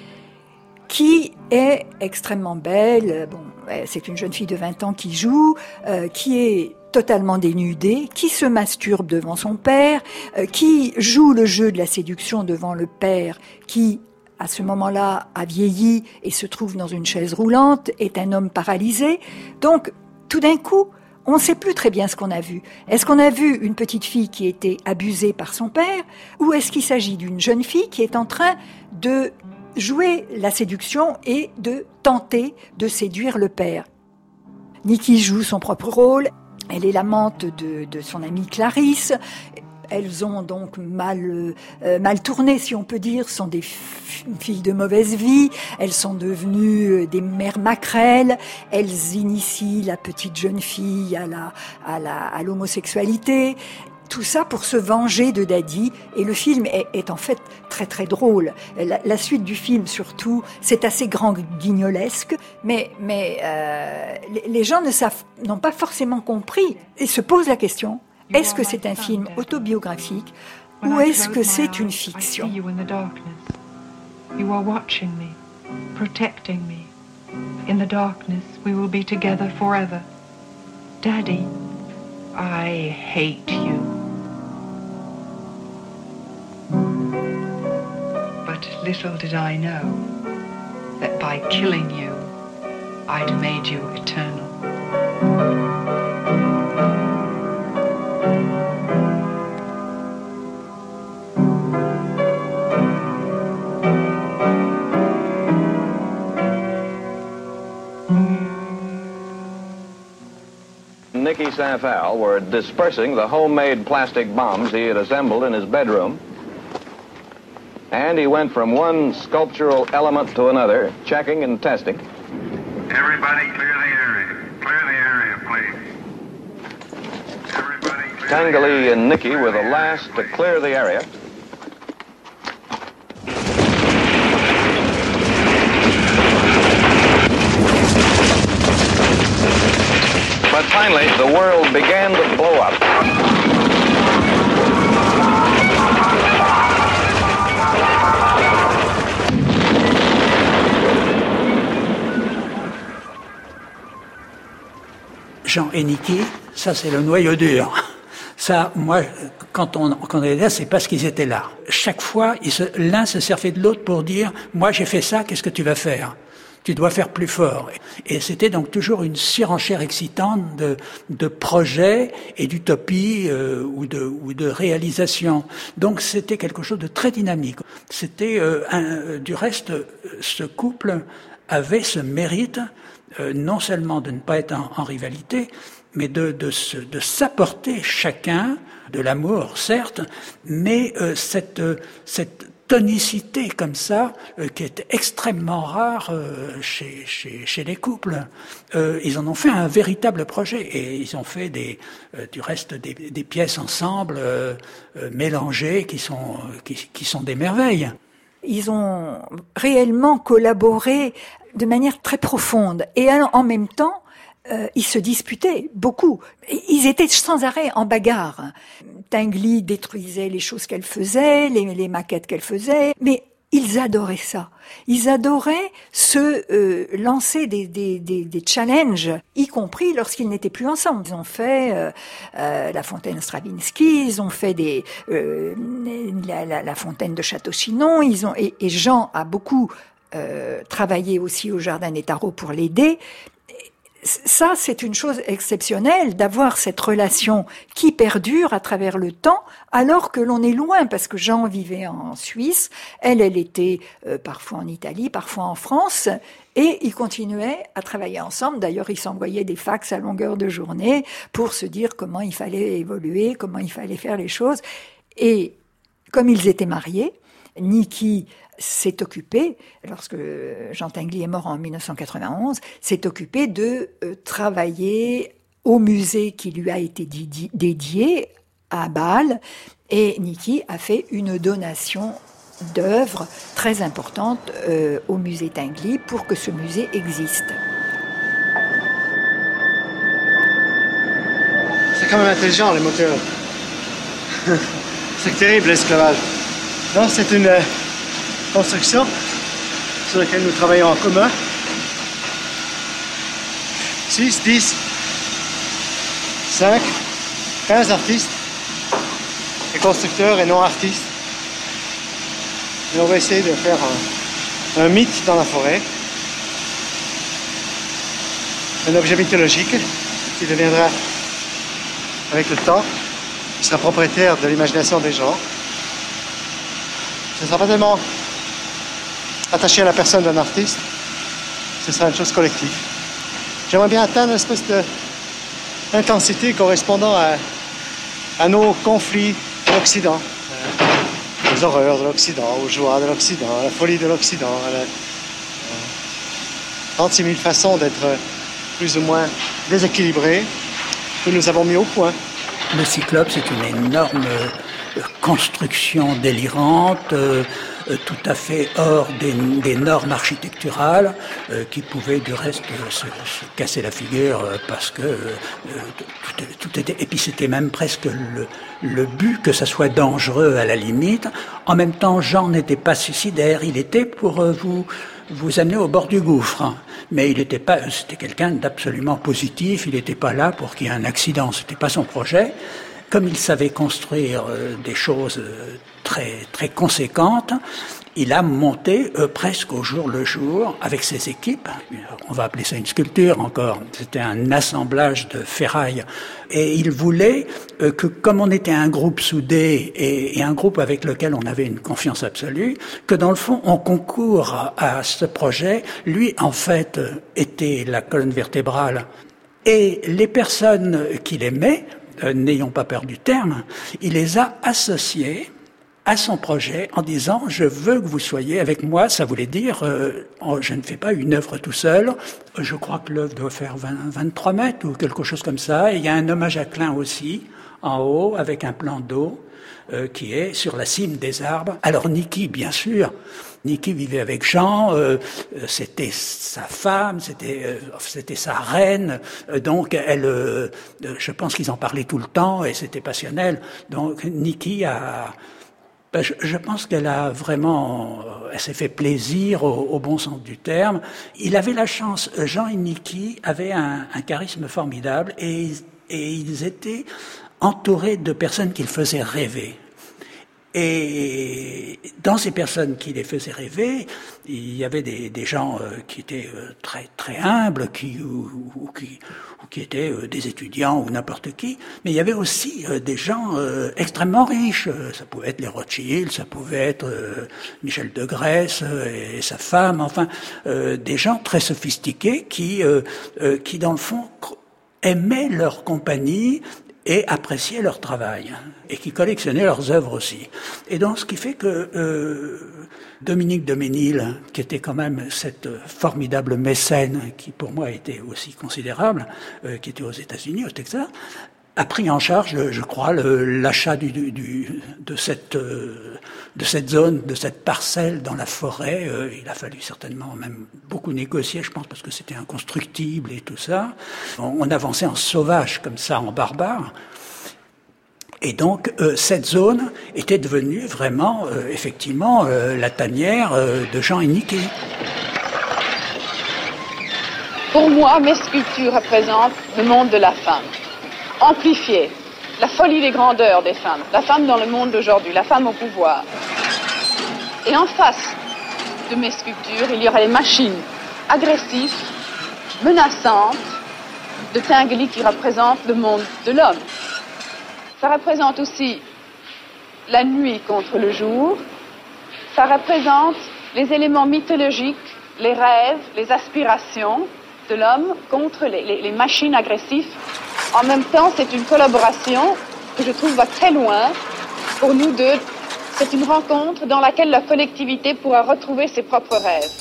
qui est extrêmement belle. Bon, c'est une jeune fille de 20 ans qui joue, qui est totalement dénudée, qui se masturbe devant son père, qui joue le jeu de la séduction devant le père, qui, à ce moment-là, a vieilli et se trouve dans une chaise roulante, est un homme paralysé. Donc, tout d'un coup, on ne sait plus très bien ce qu'on a vu. Est-ce qu'on a vu une petite fille qui était abusée par son père, ou est-ce qu'il s'agit d'une jeune fille qui est en train de jouer la séduction et de tenter de séduire le père? Niki joue son propre rôle. Elle est l'amante de son amie Clarisse. Elles ont donc mal tourné, si on peut dire. Ce sont des filles de mauvaise vie. Elles sont devenues des mères maquerelles. Elles initient la petite jeune fille à l'homosexualité. Tout ça pour se venger de Daddy. Et le film est en fait très très drôle. La suite du film, surtout, c'est assez grand guignolesque, mais les gens n'ont pas forcément compris et se posent la question: est-ce que c'est un film autobiographique ou est-ce que c'est une fiction? You are watching me, protecting me. In the darkness, we will be together forever. Daddy, I hate you. But little did I know that by killing you, I'd made you eternal. Nicky Sanfal were dispersing the homemade plastic bombs he had assembled in his bedroom, and he went from one sculptural element to another, checking and testing. Everybody clear the area. Clear the area, please. Everybody clear Tangali and Nicky were the last to clear the area. But finally, the world began to blow up. Jean et Niki, ça c'est le noyau dur. Ça, moi, quand on est là, c'est parce qu'ils étaient là. Chaque fois, l'un se servait de l'autre pour dire « Moi j'ai fait ça, qu'est-ce que tu vas faire ? Tu dois faire plus fort. » Et c'était donc toujours une surenchère excitante de projets et d'utopies ou de réalisations. Donc c'était quelque chose de très dynamique. C'était du reste, ce couple avait ce mérite non seulement de ne pas être en rivalité, mais de s'apporter chacun de l'amour, certes, mais cette tonicité comme ça, qui est extrêmement rare chez les couples. Ils en ont fait un véritable projet et ils ont fait du reste des pièces ensemble mélangées qui sont des merveilles. Ils ont réellement collaboré de manière très profonde et en même temps, ils se disputaient beaucoup. Ils étaient sans arrêt en bagarre. Tinguely détruisait les choses qu'elle faisait, les maquettes qu'elle faisait, mais ils adoraient ça. Ils adoraient se lancer des challenges, y compris lorsqu'ils n'étaient plus ensemble. Ils ont fait la fontaine Stravinsky, ils ont fait la fontaine de Château-Chinon. Et Jean a beaucoup travaillé aussi au Jardin des Tarots pour l'aider. Ça, c'est une chose exceptionnelle d'avoir cette relation qui perdure à travers le temps, alors que l'on est loin, parce que Jean vivait en Suisse, elle était parfois en Italie, parfois en France, et ils continuaient à travailler ensemble. D'ailleurs, ils s'envoyaient des fax à longueur de journée pour se dire comment il fallait évoluer, comment il fallait faire les choses. Et comme ils étaient mariés, Niki s'est occupé, lorsque Jean Tinguely est mort en 1991, s'est occupé de travailler au musée qui lui a été dédié à Bâle, et Niki a fait une donation d'œuvres très importante au musée Tinguely pour que ce musée existe. C'est quand même intelligent, les moteurs. C'est terrible, l'esclavage. Non, c'est une construction sur laquelle nous travaillons en commun. 6, 10, 5, 15 artistes, et constructeurs et non-artistes. Et on va essayer de faire un mythe dans la forêt, un objet mythologique qui deviendra, avec le temps, qui sera propriétaire de l'imagination des gens. Ce ne sera pas tellement attaché à la personne d'un artiste, ce sera une chose collective. J'aimerais bien atteindre une espèce d'intensité correspondant à nos conflits de l'Occident, aux horreurs de l'Occident, aux joies de l'Occident, à la folie de l'Occident, à 36 000 façons d'être plus ou moins déséquilibrés que nous avons mis au point. Le Cyclope, c'est une énorme construction délirante, tout à fait hors des normes architecturales, qui pouvaient du reste se casser la figure parce que tout était... Et puis c'était même presque le but que ça soit dangereux à la limite. En même temps, Jean n'était pas suicidaire, il était pour vous amener au bord du gouffre. Mais il n'était pas, c'était quelqu'un d'absolument positif, il n'était pas là pour qu'il y ait un accident, c'était pas son projet. Comme il savait construire des choses très, très conséquentes, il a monté presque au jour le jour avec ses équipes. On va appeler ça une sculpture encore. C'était un assemblage de ferraille. Et il voulait que, comme on était un groupe soudé et un groupe avec lequel on avait une confiance absolue, que dans le fond, on concourt à ce projet. Lui, en fait, était la colonne vertébrale. Et les personnes qu'il aimait, n'ayons pas peur du terme, il les a associés à son projet en disant « Je veux que vous soyez avec moi ». Ça voulait dire je ne fais pas une œuvre tout seul. Je crois que l'œuvre doit faire 23 mètres ou quelque chose comme ça. Et il y a un hommage à Klein aussi, en haut avec un plan d'eau qui est sur la cime des arbres. Alors Niki, bien sûr, Niki vivait avec Jean, c'était sa femme, c'était sa reine, donc elle, je pense qu'ils en parlaient tout le temps et c'était passionnel. Donc Niki je pense qu'elle a vraiment, elle s'est fait plaisir au bon sens du terme. Il avait la chance, Jean et Niki avaient un charisme formidable et ils étaient entourés de personnes qui le faisaient rêver. Et dans ces personnes qui les faisaient rêver, il y avait des gens qui étaient très très humbles, qui étaient des étudiants ou n'importe qui, mais il y avait aussi des gens extrêmement riches. Ça pouvait être les Rothschild, ça pouvait être Michel de Grèce et sa femme, enfin des gens très sophistiqués qui dans le fond aimaient leur compagnie et appréciaient leur travail, et qui collectionnaient leurs œuvres aussi. Et donc, ce qui fait que Dominique de Ménil, qui était quand même cette formidable mécène, qui pour moi était aussi considérable, qui était aux États-Unis, au Texas, a pris en charge, je crois, l'achat de cette zone, de cette parcelle dans la forêt. Il a fallu certainement même beaucoup négocier, je pense, parce que c'était inconstructible et tout ça. On avançait en sauvage comme ça, en barbare. Et donc, cette zone était devenue vraiment, effectivement, la tanière de Jean et Niki. Pour moi, mes sculptures représentent le monde de la femme. Amplifier la folie des grandeurs des femmes, la femme dans le monde d'aujourd'hui, la femme au pouvoir. Et en face de mes sculptures, il y aura les machines agressives, menaçantes de Tinguely qui représentent le monde de l'homme. Ça représente aussi la nuit contre le jour, ça représente les éléments mythologiques, les rêves, les aspirations de l'homme contre les machines agressives. En même temps, c'est une collaboration que je trouve va très loin pour nous deux. C'est une rencontre dans laquelle la collectivité pourra retrouver ses propres rêves.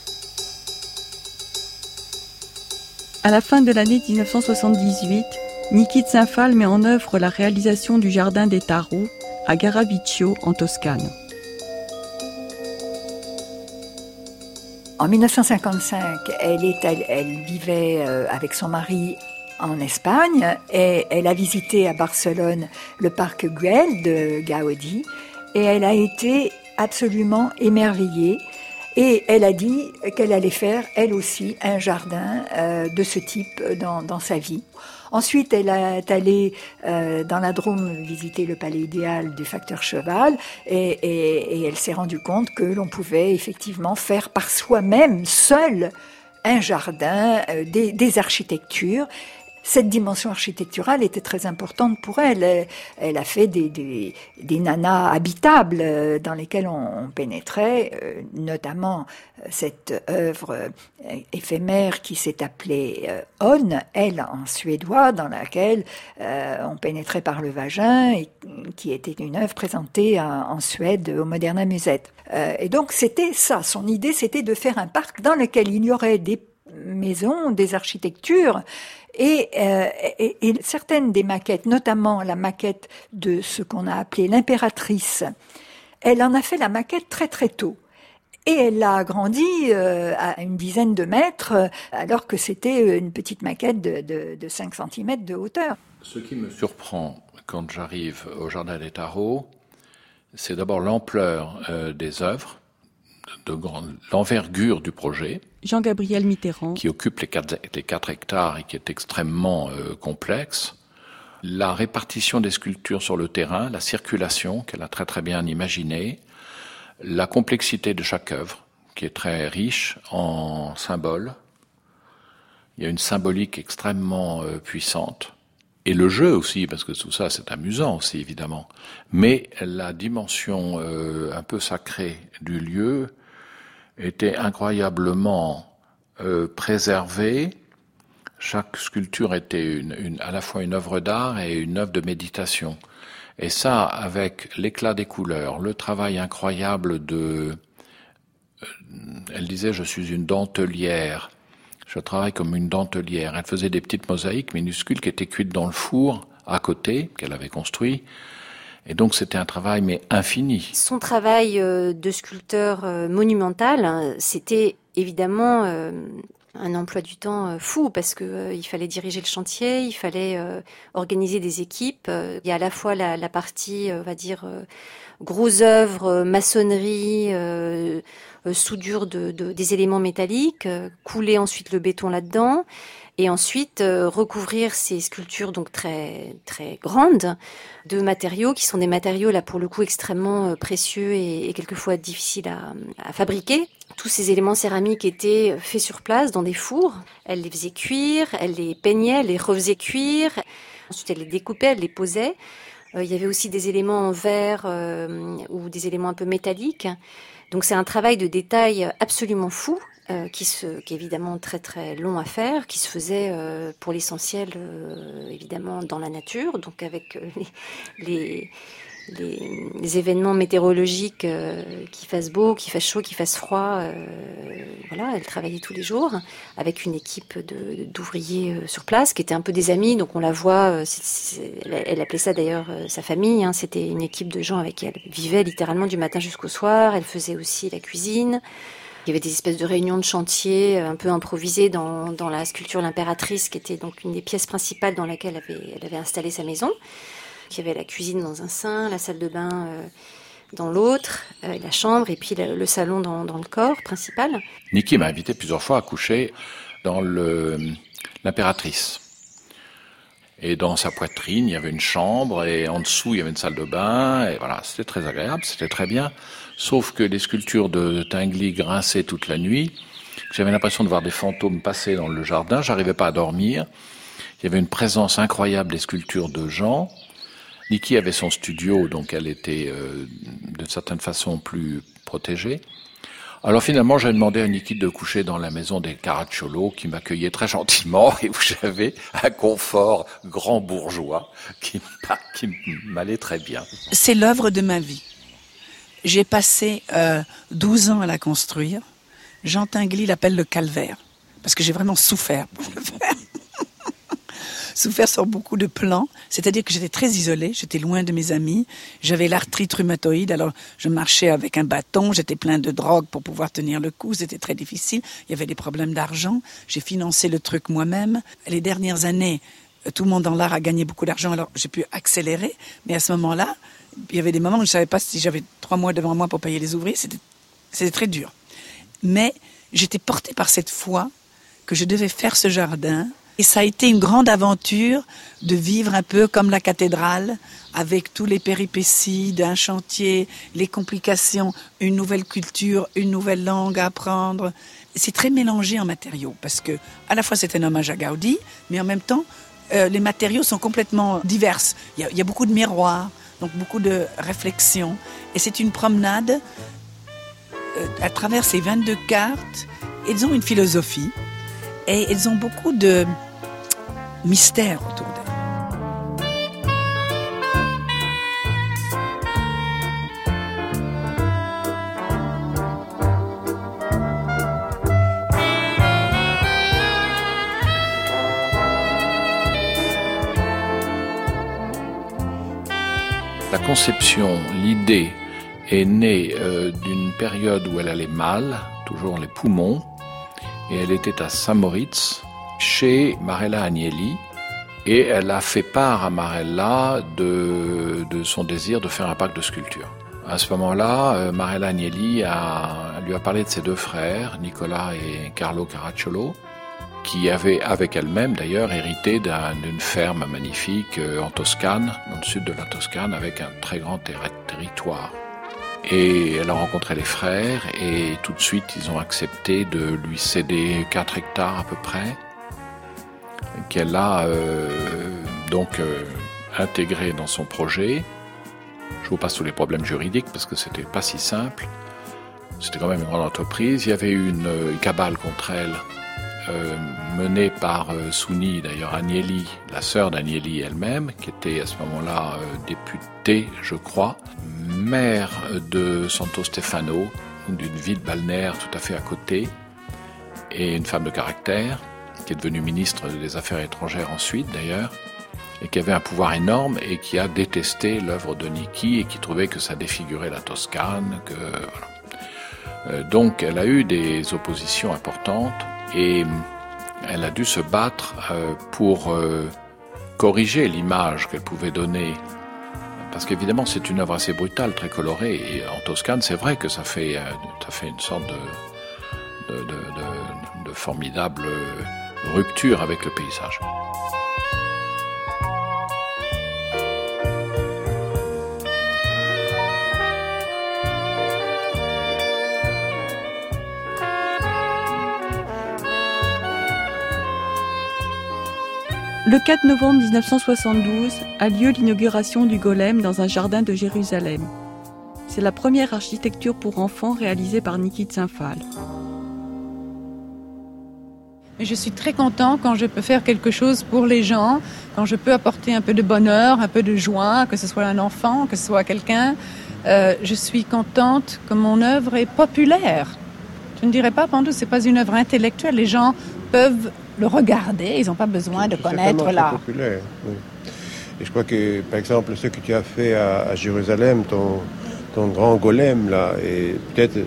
À la fin de l'année 1978, Niki Zinfal met en œuvre la réalisation du Jardin des Tarots à Garaviccio, en Toscane. En 1955, elle vivait avec son mari en Espagne et elle a visité à Barcelone le parc Güell de Gaudi et elle a été absolument émerveillée et elle a dit qu'elle allait faire elle aussi un jardin de ce type dans sa vie. Ensuite, elle est allée dans la Drôme visiter le palais idéal du facteur Cheval et elle s'est rendue compte que l'on pouvait effectivement faire par soi-même, seul, un jardin, des architectures. Cette dimension architecturale était très importante pour elle. Elle a fait des nanas habitables dans lesquelles on pénétrait, notamment cette œuvre éphémère qui s'est appelée On, elle en suédois, dans laquelle on pénétrait par le vagin, et qui était une œuvre présentée en Suède au Moderna Museet. Et donc c'était ça, son idée c'était de faire un parc dans lequel il y aurait des maisons, des architectures, et certaines des maquettes, notamment la maquette de ce qu'on a appelé l'impératrice, elle en a fait la maquette très très tôt. Et elle l'a agrandie à une dizaine de mètres, alors que c'était une petite maquette de 5 cm de hauteur. Ce qui me surprend quand j'arrive au Jardin des Tarots, c'est d'abord l'ampleur des œuvres, l'envergure du projet. Jean-Gabriel Mitterrand. Qui occupe les 4 hectares et qui est extrêmement complexe. La répartition des sculptures sur le terrain, la circulation qu'elle a très très bien imaginée, la complexité de chaque œuvre qui est très riche en symboles. Il y a une symbolique extrêmement puissante. Et le jeu aussi, parce que tout ça c'est amusant aussi évidemment. Mais la dimension un peu sacrée du lieu était incroyablement préservée. Chaque sculpture était à la fois une œuvre d'art et une œuvre de méditation. Et ça, avec l'éclat des couleurs, le travail incroyable elle disait, je suis une dentelière. Je travaille comme une dentelière. Elle faisait des petites mosaïques minuscules qui étaient cuites dans le four à côté, qu'elle avait construit. Et donc c'était un travail mais infini. Son travail de sculpteur monumental, c'était évidemment un emploi du temps fou parce que il fallait diriger le chantier, il fallait organiser des équipes. Il y a à la fois la partie, on va dire, gros œuvres, maçonnerie, soudure des éléments métalliques, couler ensuite le béton là-dedans. Et ensuite recouvrir ces sculptures donc très très grandes de matériaux qui sont des matériaux là pour le coup extrêmement précieux et quelquefois difficiles à fabriquer. Tous ces éléments céramiques étaient faits sur place dans des fours. Elle les faisait cuire, elle les peignait, elle les refaisait cuire. Ensuite elle les découpait, elle les posait. Il y avait aussi des éléments en verre ou des éléments un peu métalliques. Donc c'est un travail de détail absolument fou. Qui est évidemment très très long à faire, qui se faisait pour l'essentiel évidemment dans la nature, donc avec les événements météorologiques, qu'il fasse beau, qu'il fasse chaud, qu'il fasse froid. Voilà, elle travaillait tous les jours avec une équipe d'ouvriers sur place qui étaient un peu des amis, donc on la voit. Elle appelait ça d'ailleurs sa famille. Hein, c'était une équipe de gens avec qui elle vivait littéralement du matin jusqu'au soir. Elle faisait aussi la cuisine. Il y avait des espèces de réunions de chantier un peu improvisées dans la sculpture L'Impératrice, qui était donc une des pièces principales dans laquelle elle avait installé sa maison. Il y avait la cuisine dans un sein, la salle de bain dans l'autre, la chambre et puis le salon dans le corps principal. Niki m'a invité plusieurs fois à coucher dans L'Impératrice. Et dans sa poitrine, il y avait une chambre et en dessous, il y avait une salle de bain. Et voilà, c'était très agréable, c'était très bien. Sauf que les sculptures de Tinguely grinçaient toute la nuit. J'avais l'impression de voir des fantômes passer dans le jardin. J'arrivais pas à dormir. Il y avait une présence incroyable des sculptures de Jean. Niki avait son studio, donc elle était d'une certaine façon plus protégée. Alors finalement, j'ai demandé à Niki de coucher dans la maison des Caracciolo, qui m'accueillait très gentiment et où j'avais un confort grand bourgeois qui m'allait très bien. C'est l'œuvre de ma vie. J'ai passé 12 ans à la construire. Jean Tinguely l'appelle le calvaire, parce que j'ai vraiment souffert pour le faire. Souffert sur beaucoup de plans, c'est-à-dire que j'étais très isolée, j'étais loin de mes amis, j'avais l'arthrite rhumatoïde, alors je marchais avec un bâton, j'étais plein de drogue pour pouvoir tenir le coup, c'était très difficile, il y avait des problèmes d'argent, j'ai financé le truc moi-même. Les dernières années, tout le monde dans l'art a gagné beaucoup d'argent, alors j'ai pu accélérer, mais à ce moment-là, il y avait des moments où je ne savais pas si j'avais 3 mois devant moi pour payer les ouvriers, c'était très dur. Mais j'étais portée par cette foi que je devais faire ce jardin. Et ça a été une grande aventure de vivre un peu comme la cathédrale, avec tous les péripéties d'un chantier, les complications, une nouvelle culture, une nouvelle langue à apprendre. C'est très mélangé en matériaux, parce que à la fois c'est un hommage à Gaudi, mais en même temps, les matériaux sont complètement divers. Il y a beaucoup de miroirs, donc beaucoup de réflexions. Et c'est une promenade à travers ces 22 cartes. Elles ont une philosophie et elles ont beaucoup de mystère autour d'elle. La conception, l'idée est née d'une période où elle allait mal, toujours les poumons, et elle était à Saint-Moritz, chez Marella Agnelli, et elle a fait part à Marella de son désir de faire un parc de sculpture. À ce moment-là, Marella Agnelli lui a parlé de ses 2 frères, Nicola et Carlo Caracciolo, qui avaient, avec elle-même d'ailleurs, hérité d'une ferme magnifique en Toscane, dans le sud de la Toscane, avec un très grand territoire. Et elle a rencontré les frères, et tout de suite, ils ont accepté de lui céder 4 hectares à peu près, qu'elle a intégré dans son projet. Je vous passe tous les problèmes juridiques parce que c'était pas si simple. C'était quand même une grande entreprise. Il y avait eu une cabale contre elle, menée par Souni, d'ailleurs Agnelli, la sœur d'Agnelli elle-même, qui était à ce moment-là députée, je crois, maire de Santo Stefano, d'une ville balnéaire tout à fait à côté, et une femme de caractère, qui est devenue ministre des Affaires étrangères ensuite d'ailleurs, et qui avait un pouvoir énorme et qui a détesté l'œuvre de Niki et qui trouvait que ça défigurait la Toscane, que voilà. Donc elle a eu des oppositions importantes et elle a dû se battre pour corriger l'image qu'elle pouvait donner. Parce qu'évidemment, c'est une œuvre assez brutale, très colorée. Et en Toscane, c'est vrai que ça fait une sorte de formidable rupture avec le paysage. Le 4 novembre 1972 a lieu l'inauguration du Golem dans un jardin de Jérusalem. C'est la première architecture pour enfants réalisée par Niki Tzinfal. Mais je suis très content quand je peux faire quelque chose pour les gens, quand je peux apporter un peu de bonheur, un peu de joie, que ce soit un enfant, que ce soit quelqu'un. Je suis contente que mon œuvre est populaire. Je ne dirais pas, Pandou, c'est pas une œuvre intellectuelle. Les gens peuvent le regarder, ils n'ont pas besoin de connaître l'art. C'est populaire, oui. Et je crois que, par exemple, ce que tu as fait à Jérusalem, ton grand golem, là, est peut-être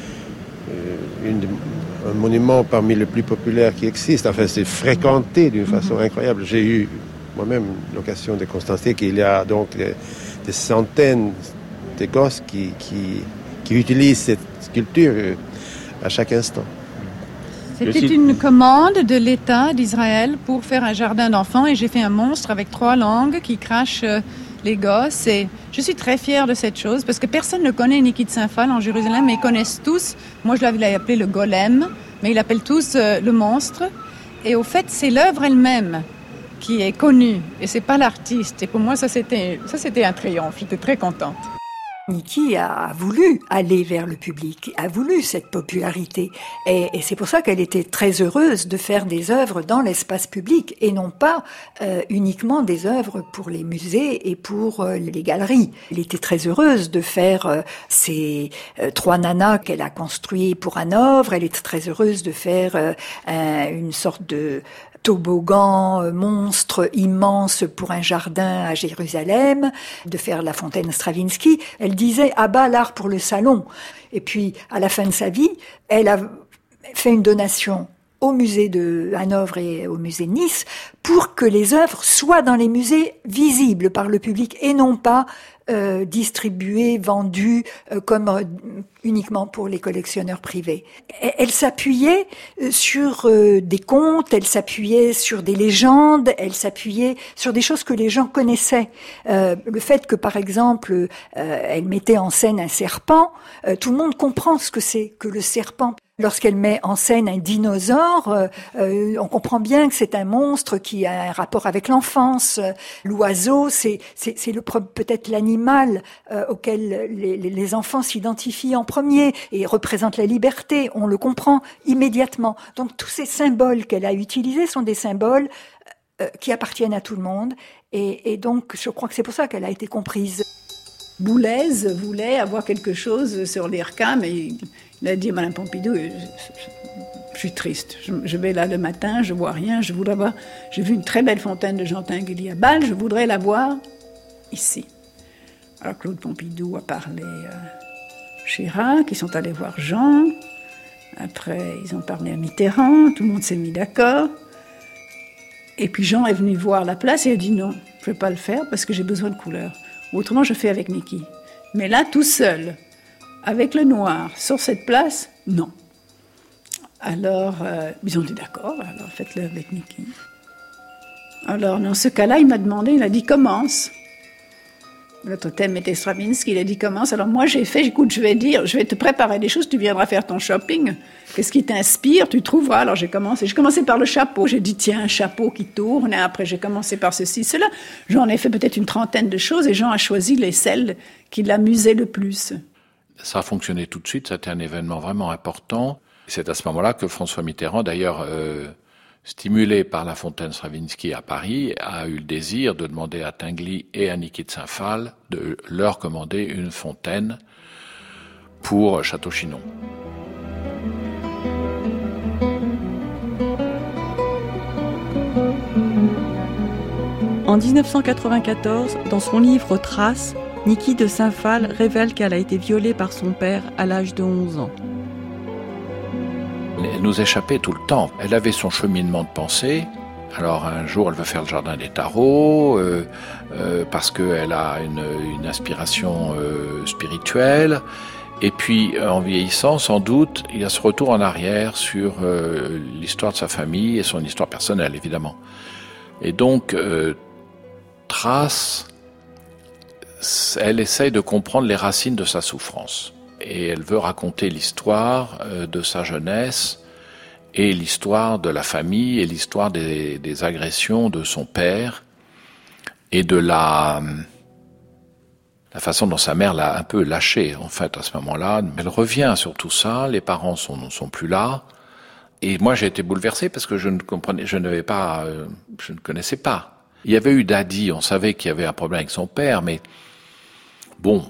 un monument parmi les plus populaires qui existent. Enfin, c'est fréquenté d'une façon incroyable. J'ai eu moi-même l'occasion de constater qu'il y a donc des centaines de gosses qui utilisent cette sculpture à chaque instant. C'était une commande de l'État d'Israël pour faire un jardin d'enfants et j'ai fait un monstre avec 3 langues qui crache les gosses et je suis très fière de cette chose parce que personne ne connaît Niki Tzinfal en Jérusalem mais ils connaissent tous, moi je l'avais appelé le golem, mais ils appellent tous le monstre et au fait c'est l'œuvre elle-même qui est connue et c'est pas l'artiste et pour moi ça c'était un triomphe, j'étais très contente. Niki a voulu aller vers le public, a voulu cette popularité. Et c'est pour ça qu'elle était très heureuse de faire des œuvres dans l'espace public et non pas uniquement des œuvres pour les musées et pour les galeries. Elle était très heureuse de faire ces 3 nanas qu'elle a construits pour Hanovre. Elle était très heureuse de faire une sorte de toboggan monstre immense pour un jardin à Jérusalem, de faire la fontaine Stravinsky. Elle disait « à bas l'art pour le salon ». Et puis, à la fin de sa vie, elle a fait une donation au musée de Hanovre et au musée de Nice pour que les œuvres soient dans les musées visibles par le public et non pas distribuées, vendues comme uniquement pour les collectionneurs privés. Elle s'appuyait sur des contes, elle s'appuyait sur des légendes, elle s'appuyait sur des choses que les gens connaissaient. Le fait que, par exemple, elle mettait en scène un serpent, tout le monde comprend ce que c'est que le serpent. Lorsqu'elle met en scène un dinosaure, on comprend bien que c'est un monstre qui a un rapport avec l'enfance. L'oiseau, c'est peut-être l'animal auquel les enfants s'identifient en premier et représente la liberté. On le comprend immédiatement. Donc tous ces symboles qu'elle a utilisés sont des symboles qui appartiennent à tout le monde. Et donc je crois que c'est pour ça qu'elle a été comprise. Boulez voulait avoir quelque chose sur l'IRCA, mais il a dit à Mme Pompidou, je suis triste, je vais là le matin, je vois rien, j'ai vu une très belle fontaine de Jean Tinguely à Bâle, je voudrais la voir ici. Alors Claude Pompidou a parlé à Chirac, ils sont allés voir Jean, après ils ont parlé à Mitterrand, tout le monde s'est mis d'accord. Et puis Jean est venu voir la place et a dit non, je ne vais pas le faire parce que j'ai besoin de couleurs. Autrement, je fais avec Niki. Mais là, tout seul, avec le noir, sur cette place, non. Alors, ils ont dit d'accord, alors faites-le avec Niki. Alors, dans ce cas-là, il m'a demandé, il a dit commence. L'autre thème était Stravinsky, il a dit commence. Alors moi, j'ai fait, écoute, je vais te préparer des choses, tu viendras faire ton shopping. Qu'est-ce qui t'inspire, tu trouveras. Alors j'ai commencé par le chapeau. J'ai dit, tiens, un chapeau qui tourne. Et après, j'ai commencé par ceci, cela. J'en ai fait peut-être une 30aine de choses et Jean a choisi celles qui l'amusaient le plus. Ça a fonctionné tout de suite, c'était un événement vraiment important. C'est à ce moment-là que François Mitterrand, d'ailleurs, stimulé par la fontaine Stravinsky à Paris, a eu le désir de demander à Tinguely et à Niki Tzinfal de leur commander une fontaine pour Château-Chinon. En 1994, dans son livre Traces, Niki de Saint-Phal révèle qu'elle a été violée par son père à l'âge de 11 ans. Elle nous échappait tout le temps. Elle avait son cheminement de pensée. Alors un jour, elle veut faire le jardin des tarots parce qu'elle a une inspiration spirituelle. Et puis, en vieillissant, sans doute, il y a ce retour en arrière sur l'histoire de sa famille et son histoire personnelle, évidemment. Et donc, Traces, elle essaye de comprendre les racines de sa souffrance. Et elle veut raconter l'histoire de sa jeunesse et l'histoire de la famille et l'histoire des agressions de son père et de la façon dont sa mère l'a un peu lâchée, en fait, à ce moment-là. Elle revient sur tout ça, les parents sont plus là. Et moi, j'ai été bouleversé parce que je ne connaissais pas. Il y avait eu Daddy, on savait qu'il y avait un problème avec son père, mais bon,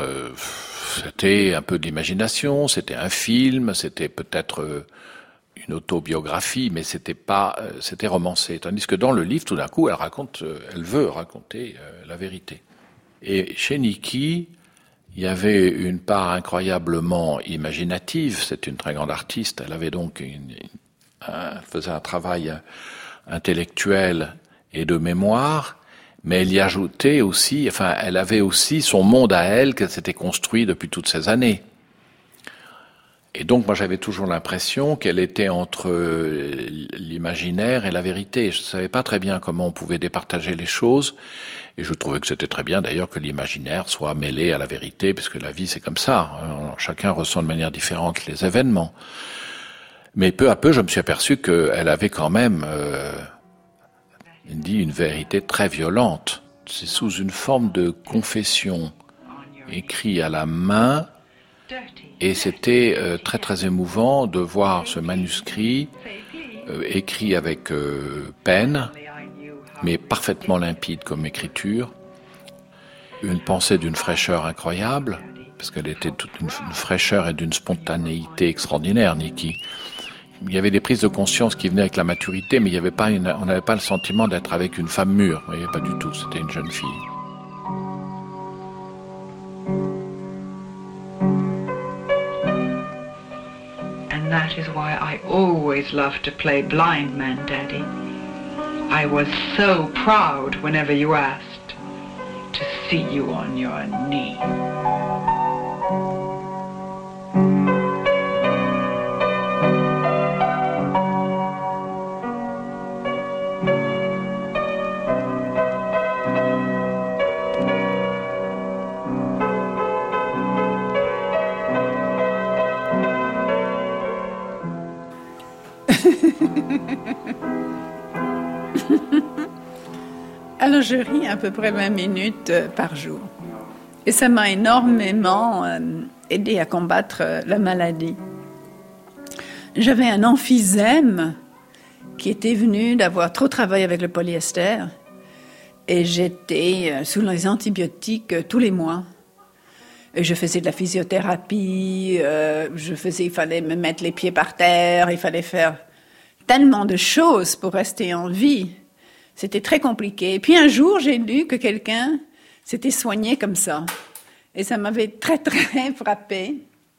c'était un peu de l'imagination, c'était un film, c'était peut-être une autobiographie, mais c'était romancé. Tandis que dans le livre, tout d'un coup, elle veut raconter la vérité. Et chez Niki, il y avait une part incroyablement imaginative. C'est une très grande artiste. Elle avait donc faisait un travail intellectuel et de mémoire, mais elle y ajoutait aussi, elle avait aussi son monde à elle qu'elle s'était construit depuis toutes ces années. Et donc, moi, j'avais toujours l'impression qu'elle était entre l'imaginaire et la vérité. Je ne savais pas très bien comment on pouvait départager les choses. Et je trouvais que c'était très bien, d'ailleurs, que l'imaginaire soit mêlé à la vérité, puisque la vie, c'est comme ça. Alors, chacun ressent de manière différente les événements. Mais peu à peu, je me suis aperçu qu'elle avait quand même dit une vérité très violente. C'est sous une forme de confession écrite à la main. Et c'était très très émouvant de voir ce manuscrit écrit avec peine, mais parfaitement limpide comme écriture. Une pensée d'une fraîcheur incroyable, parce qu'elle était toute une fraîcheur et d'une spontanéité extraordinaire, Niki. Il y avait des prises de conscience qui venaient avec la maturité, mais on n'avait pas le sentiment d'être avec une femme mûre. Vous voyez, pas du tout, c'était une jeune fille. And that is why I always loved to play blind man, Daddy. I was so proud whenever you asked to see you on your knee. Alors je ris à peu près 20 minutes par jour. Et ça m'a énormément aidé à combattre la maladie. J'avais un emphysème qui était venu d'avoir trop travaillé avec le polyester. Et j'étais sous les antibiotiques tous les mois. Et je faisais de la physiothérapie, il fallait me mettre les pieds par terre, il fallait faire tellement de choses pour rester en vie. C'était très compliqué. Et puis un jour, j'ai lu que quelqu'un s'était soigné comme ça. Et ça m'avait très, très frappée.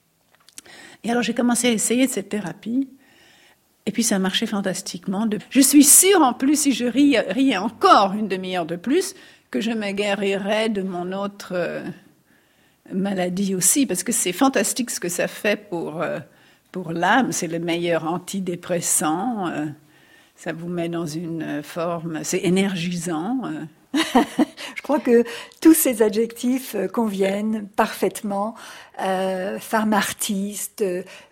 Et alors, j'ai commencé à essayer cette thérapie. Et puis, ça marchait fantastiquement. Je suis sûre, en plus, si je riais encore une demi-heure de plus, que je me guérirais de mon autre maladie aussi. Parce que c'est fantastique ce que ça fait pour l'âme. C'est le meilleur antidépressant. Ça vous met dans une forme, c'est énergisant. Je crois que tous ces adjectifs conviennent parfaitement. Femme artiste,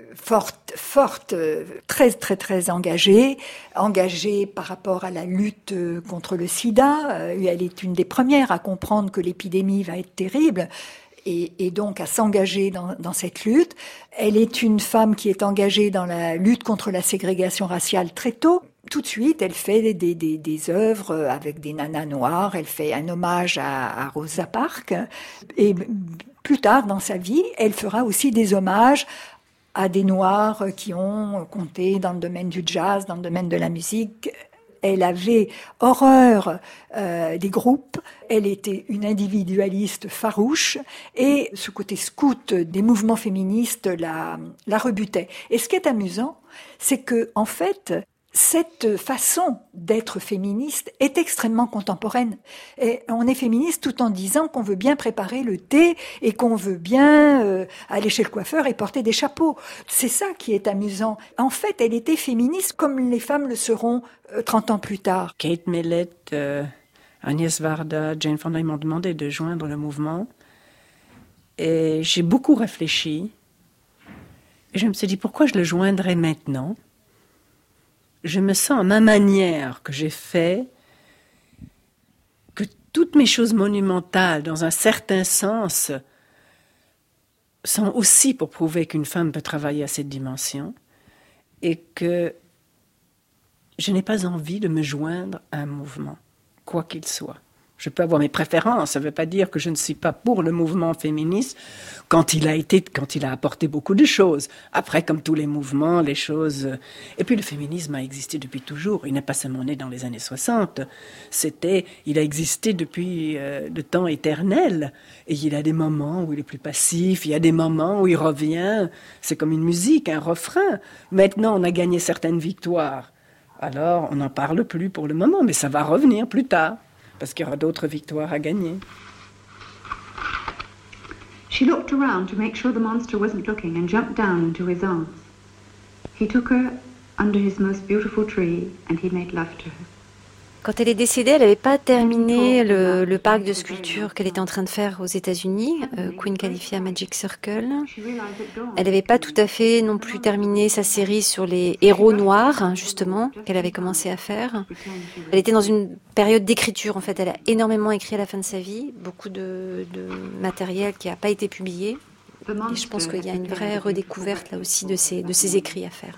forte, très très très engagée par rapport à la lutte contre le sida. Elle est une des premières à comprendre que l'épidémie va être terrible. Et donc à s'engager dans cette lutte. Elle est une femme qui est engagée dans la lutte contre la ségrégation raciale très tôt. Tout de suite, elle fait des œuvres avec des nanas noires. Elle fait un hommage à Rosa Parks. Et plus tard dans sa vie, elle fera aussi des hommages à des noirs qui ont compté dans le domaine du jazz, dans le domaine de la musique. Elle avait horreur des groupes. Elle était une individualiste farouche et ce côté scout des mouvements féministes la rebutait. Et ce qui est amusant, c'est que, en fait, cette façon d'être féministe est extrêmement contemporaine. Et on est féministe tout en disant qu'on veut bien préparer le thé et qu'on veut bien aller chez le coiffeur et porter des chapeaux. C'est ça qui est amusant. En fait, elle était féministe comme les femmes le seront 30 ans plus tard. Kate Millett, Agnès Varda, Jane Fonda m'ont demandé de joindre le mouvement. Et j'ai beaucoup réfléchi. Et je me suis dit, pourquoi je le joindrais maintenant ? Je me sens à ma manière que j'ai fait, que toutes mes choses monumentales, dans un certain sens, sont aussi pour prouver qu'une femme peut travailler à cette dimension et que je n'ai pas envie de me joindre à un mouvement, quoi qu'il soit. Je peux avoir mes préférences, ça ne veut pas dire que je ne suis pas pour le mouvement féministe quand il a apporté beaucoup de choses. Après, comme tous les mouvements, les choses... Et puis le féminisme a existé depuis toujours, il n'est pas seulement né dans les années 60, il a existé depuis le temps éternel. Et il y a des moments où il est plus passif, il y a des moments où il revient, c'est comme une musique, un refrain. Maintenant, on a gagné certaines victoires, alors on n'en parle plus pour le moment, mais ça va revenir plus tard. Parce qu'il y aura d'autres victoires à gagner. She looked around to make sure the monster wasn't looking and jumped down into his arms. He took her under his most beautiful tree and he made love to her. Quand elle est décédée, elle n'avait pas terminé le parc de sculptures qu'elle était en train de faire aux États-Unis, Queen Califia Magic Circle. Elle n'avait pas tout à fait non plus terminé sa série sur les héros noirs, justement, qu'elle avait commencé à faire. Elle était dans une période d'écriture, en fait. Elle a énormément écrit à la fin de sa vie, beaucoup de matériel qui n'a pas été publié. Et je pense qu'il y a une vraie redécouverte, là aussi, de ses écrits à faire.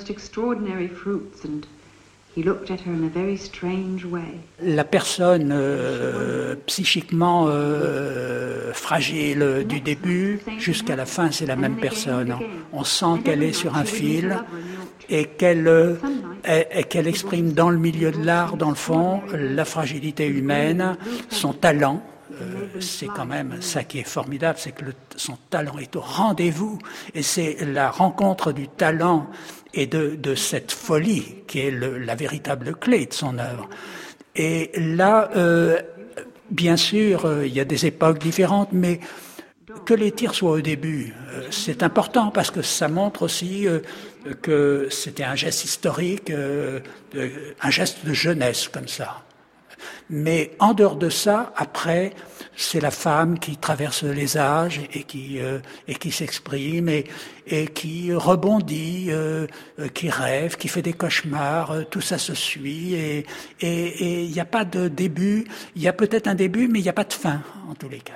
La personne psychiquement fragile du début jusqu'à la fin, c'est la même personne. On sent qu'elle est sur un fil et qu'elle exprime dans le milieu de l'art, dans le fond, la fragilité humaine, son talent. C'est quand même ça qui est formidable, c'est que son talent est au rendez-vous et c'est la rencontre du talent et de cette folie qui est la véritable clé de son œuvre. Et là, bien sûr, il y a des époques différentes, mais que les tirs soient au début, c'est important parce que ça montre aussi que c'était un geste historique, un geste de jeunesse comme ça. Mais en dehors de ça, après, c'est la femme qui traverse les âges et qui s'exprime et qui rebondit, qui rêve, qui fait des cauchemars, tout ça se suit et il n'y a pas de début. Il y a peut-être un début, mais il n'y a pas de fin, en tous les cas.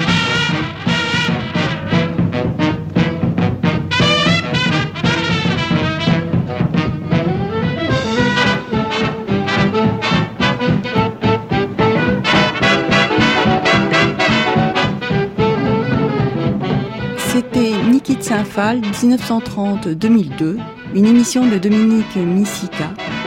C'était Niki de Saint-Phal, 1930-2002, une émission de Dominique Missika,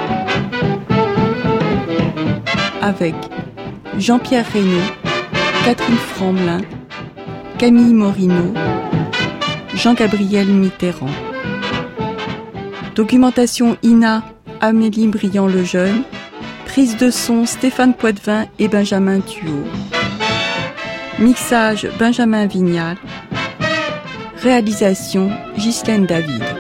avec Jean-Pierre Reynaud, Catherine Fromelin, Camille Morino, Jean-Gabriel Mitterrand. Documentation INA, Amélie Briand-Lejeune. Prise de son, Stéphane Poitvin et Benjamin Thuot. Mixage, Benjamin Vignal. Réalisation, Ghislaine David.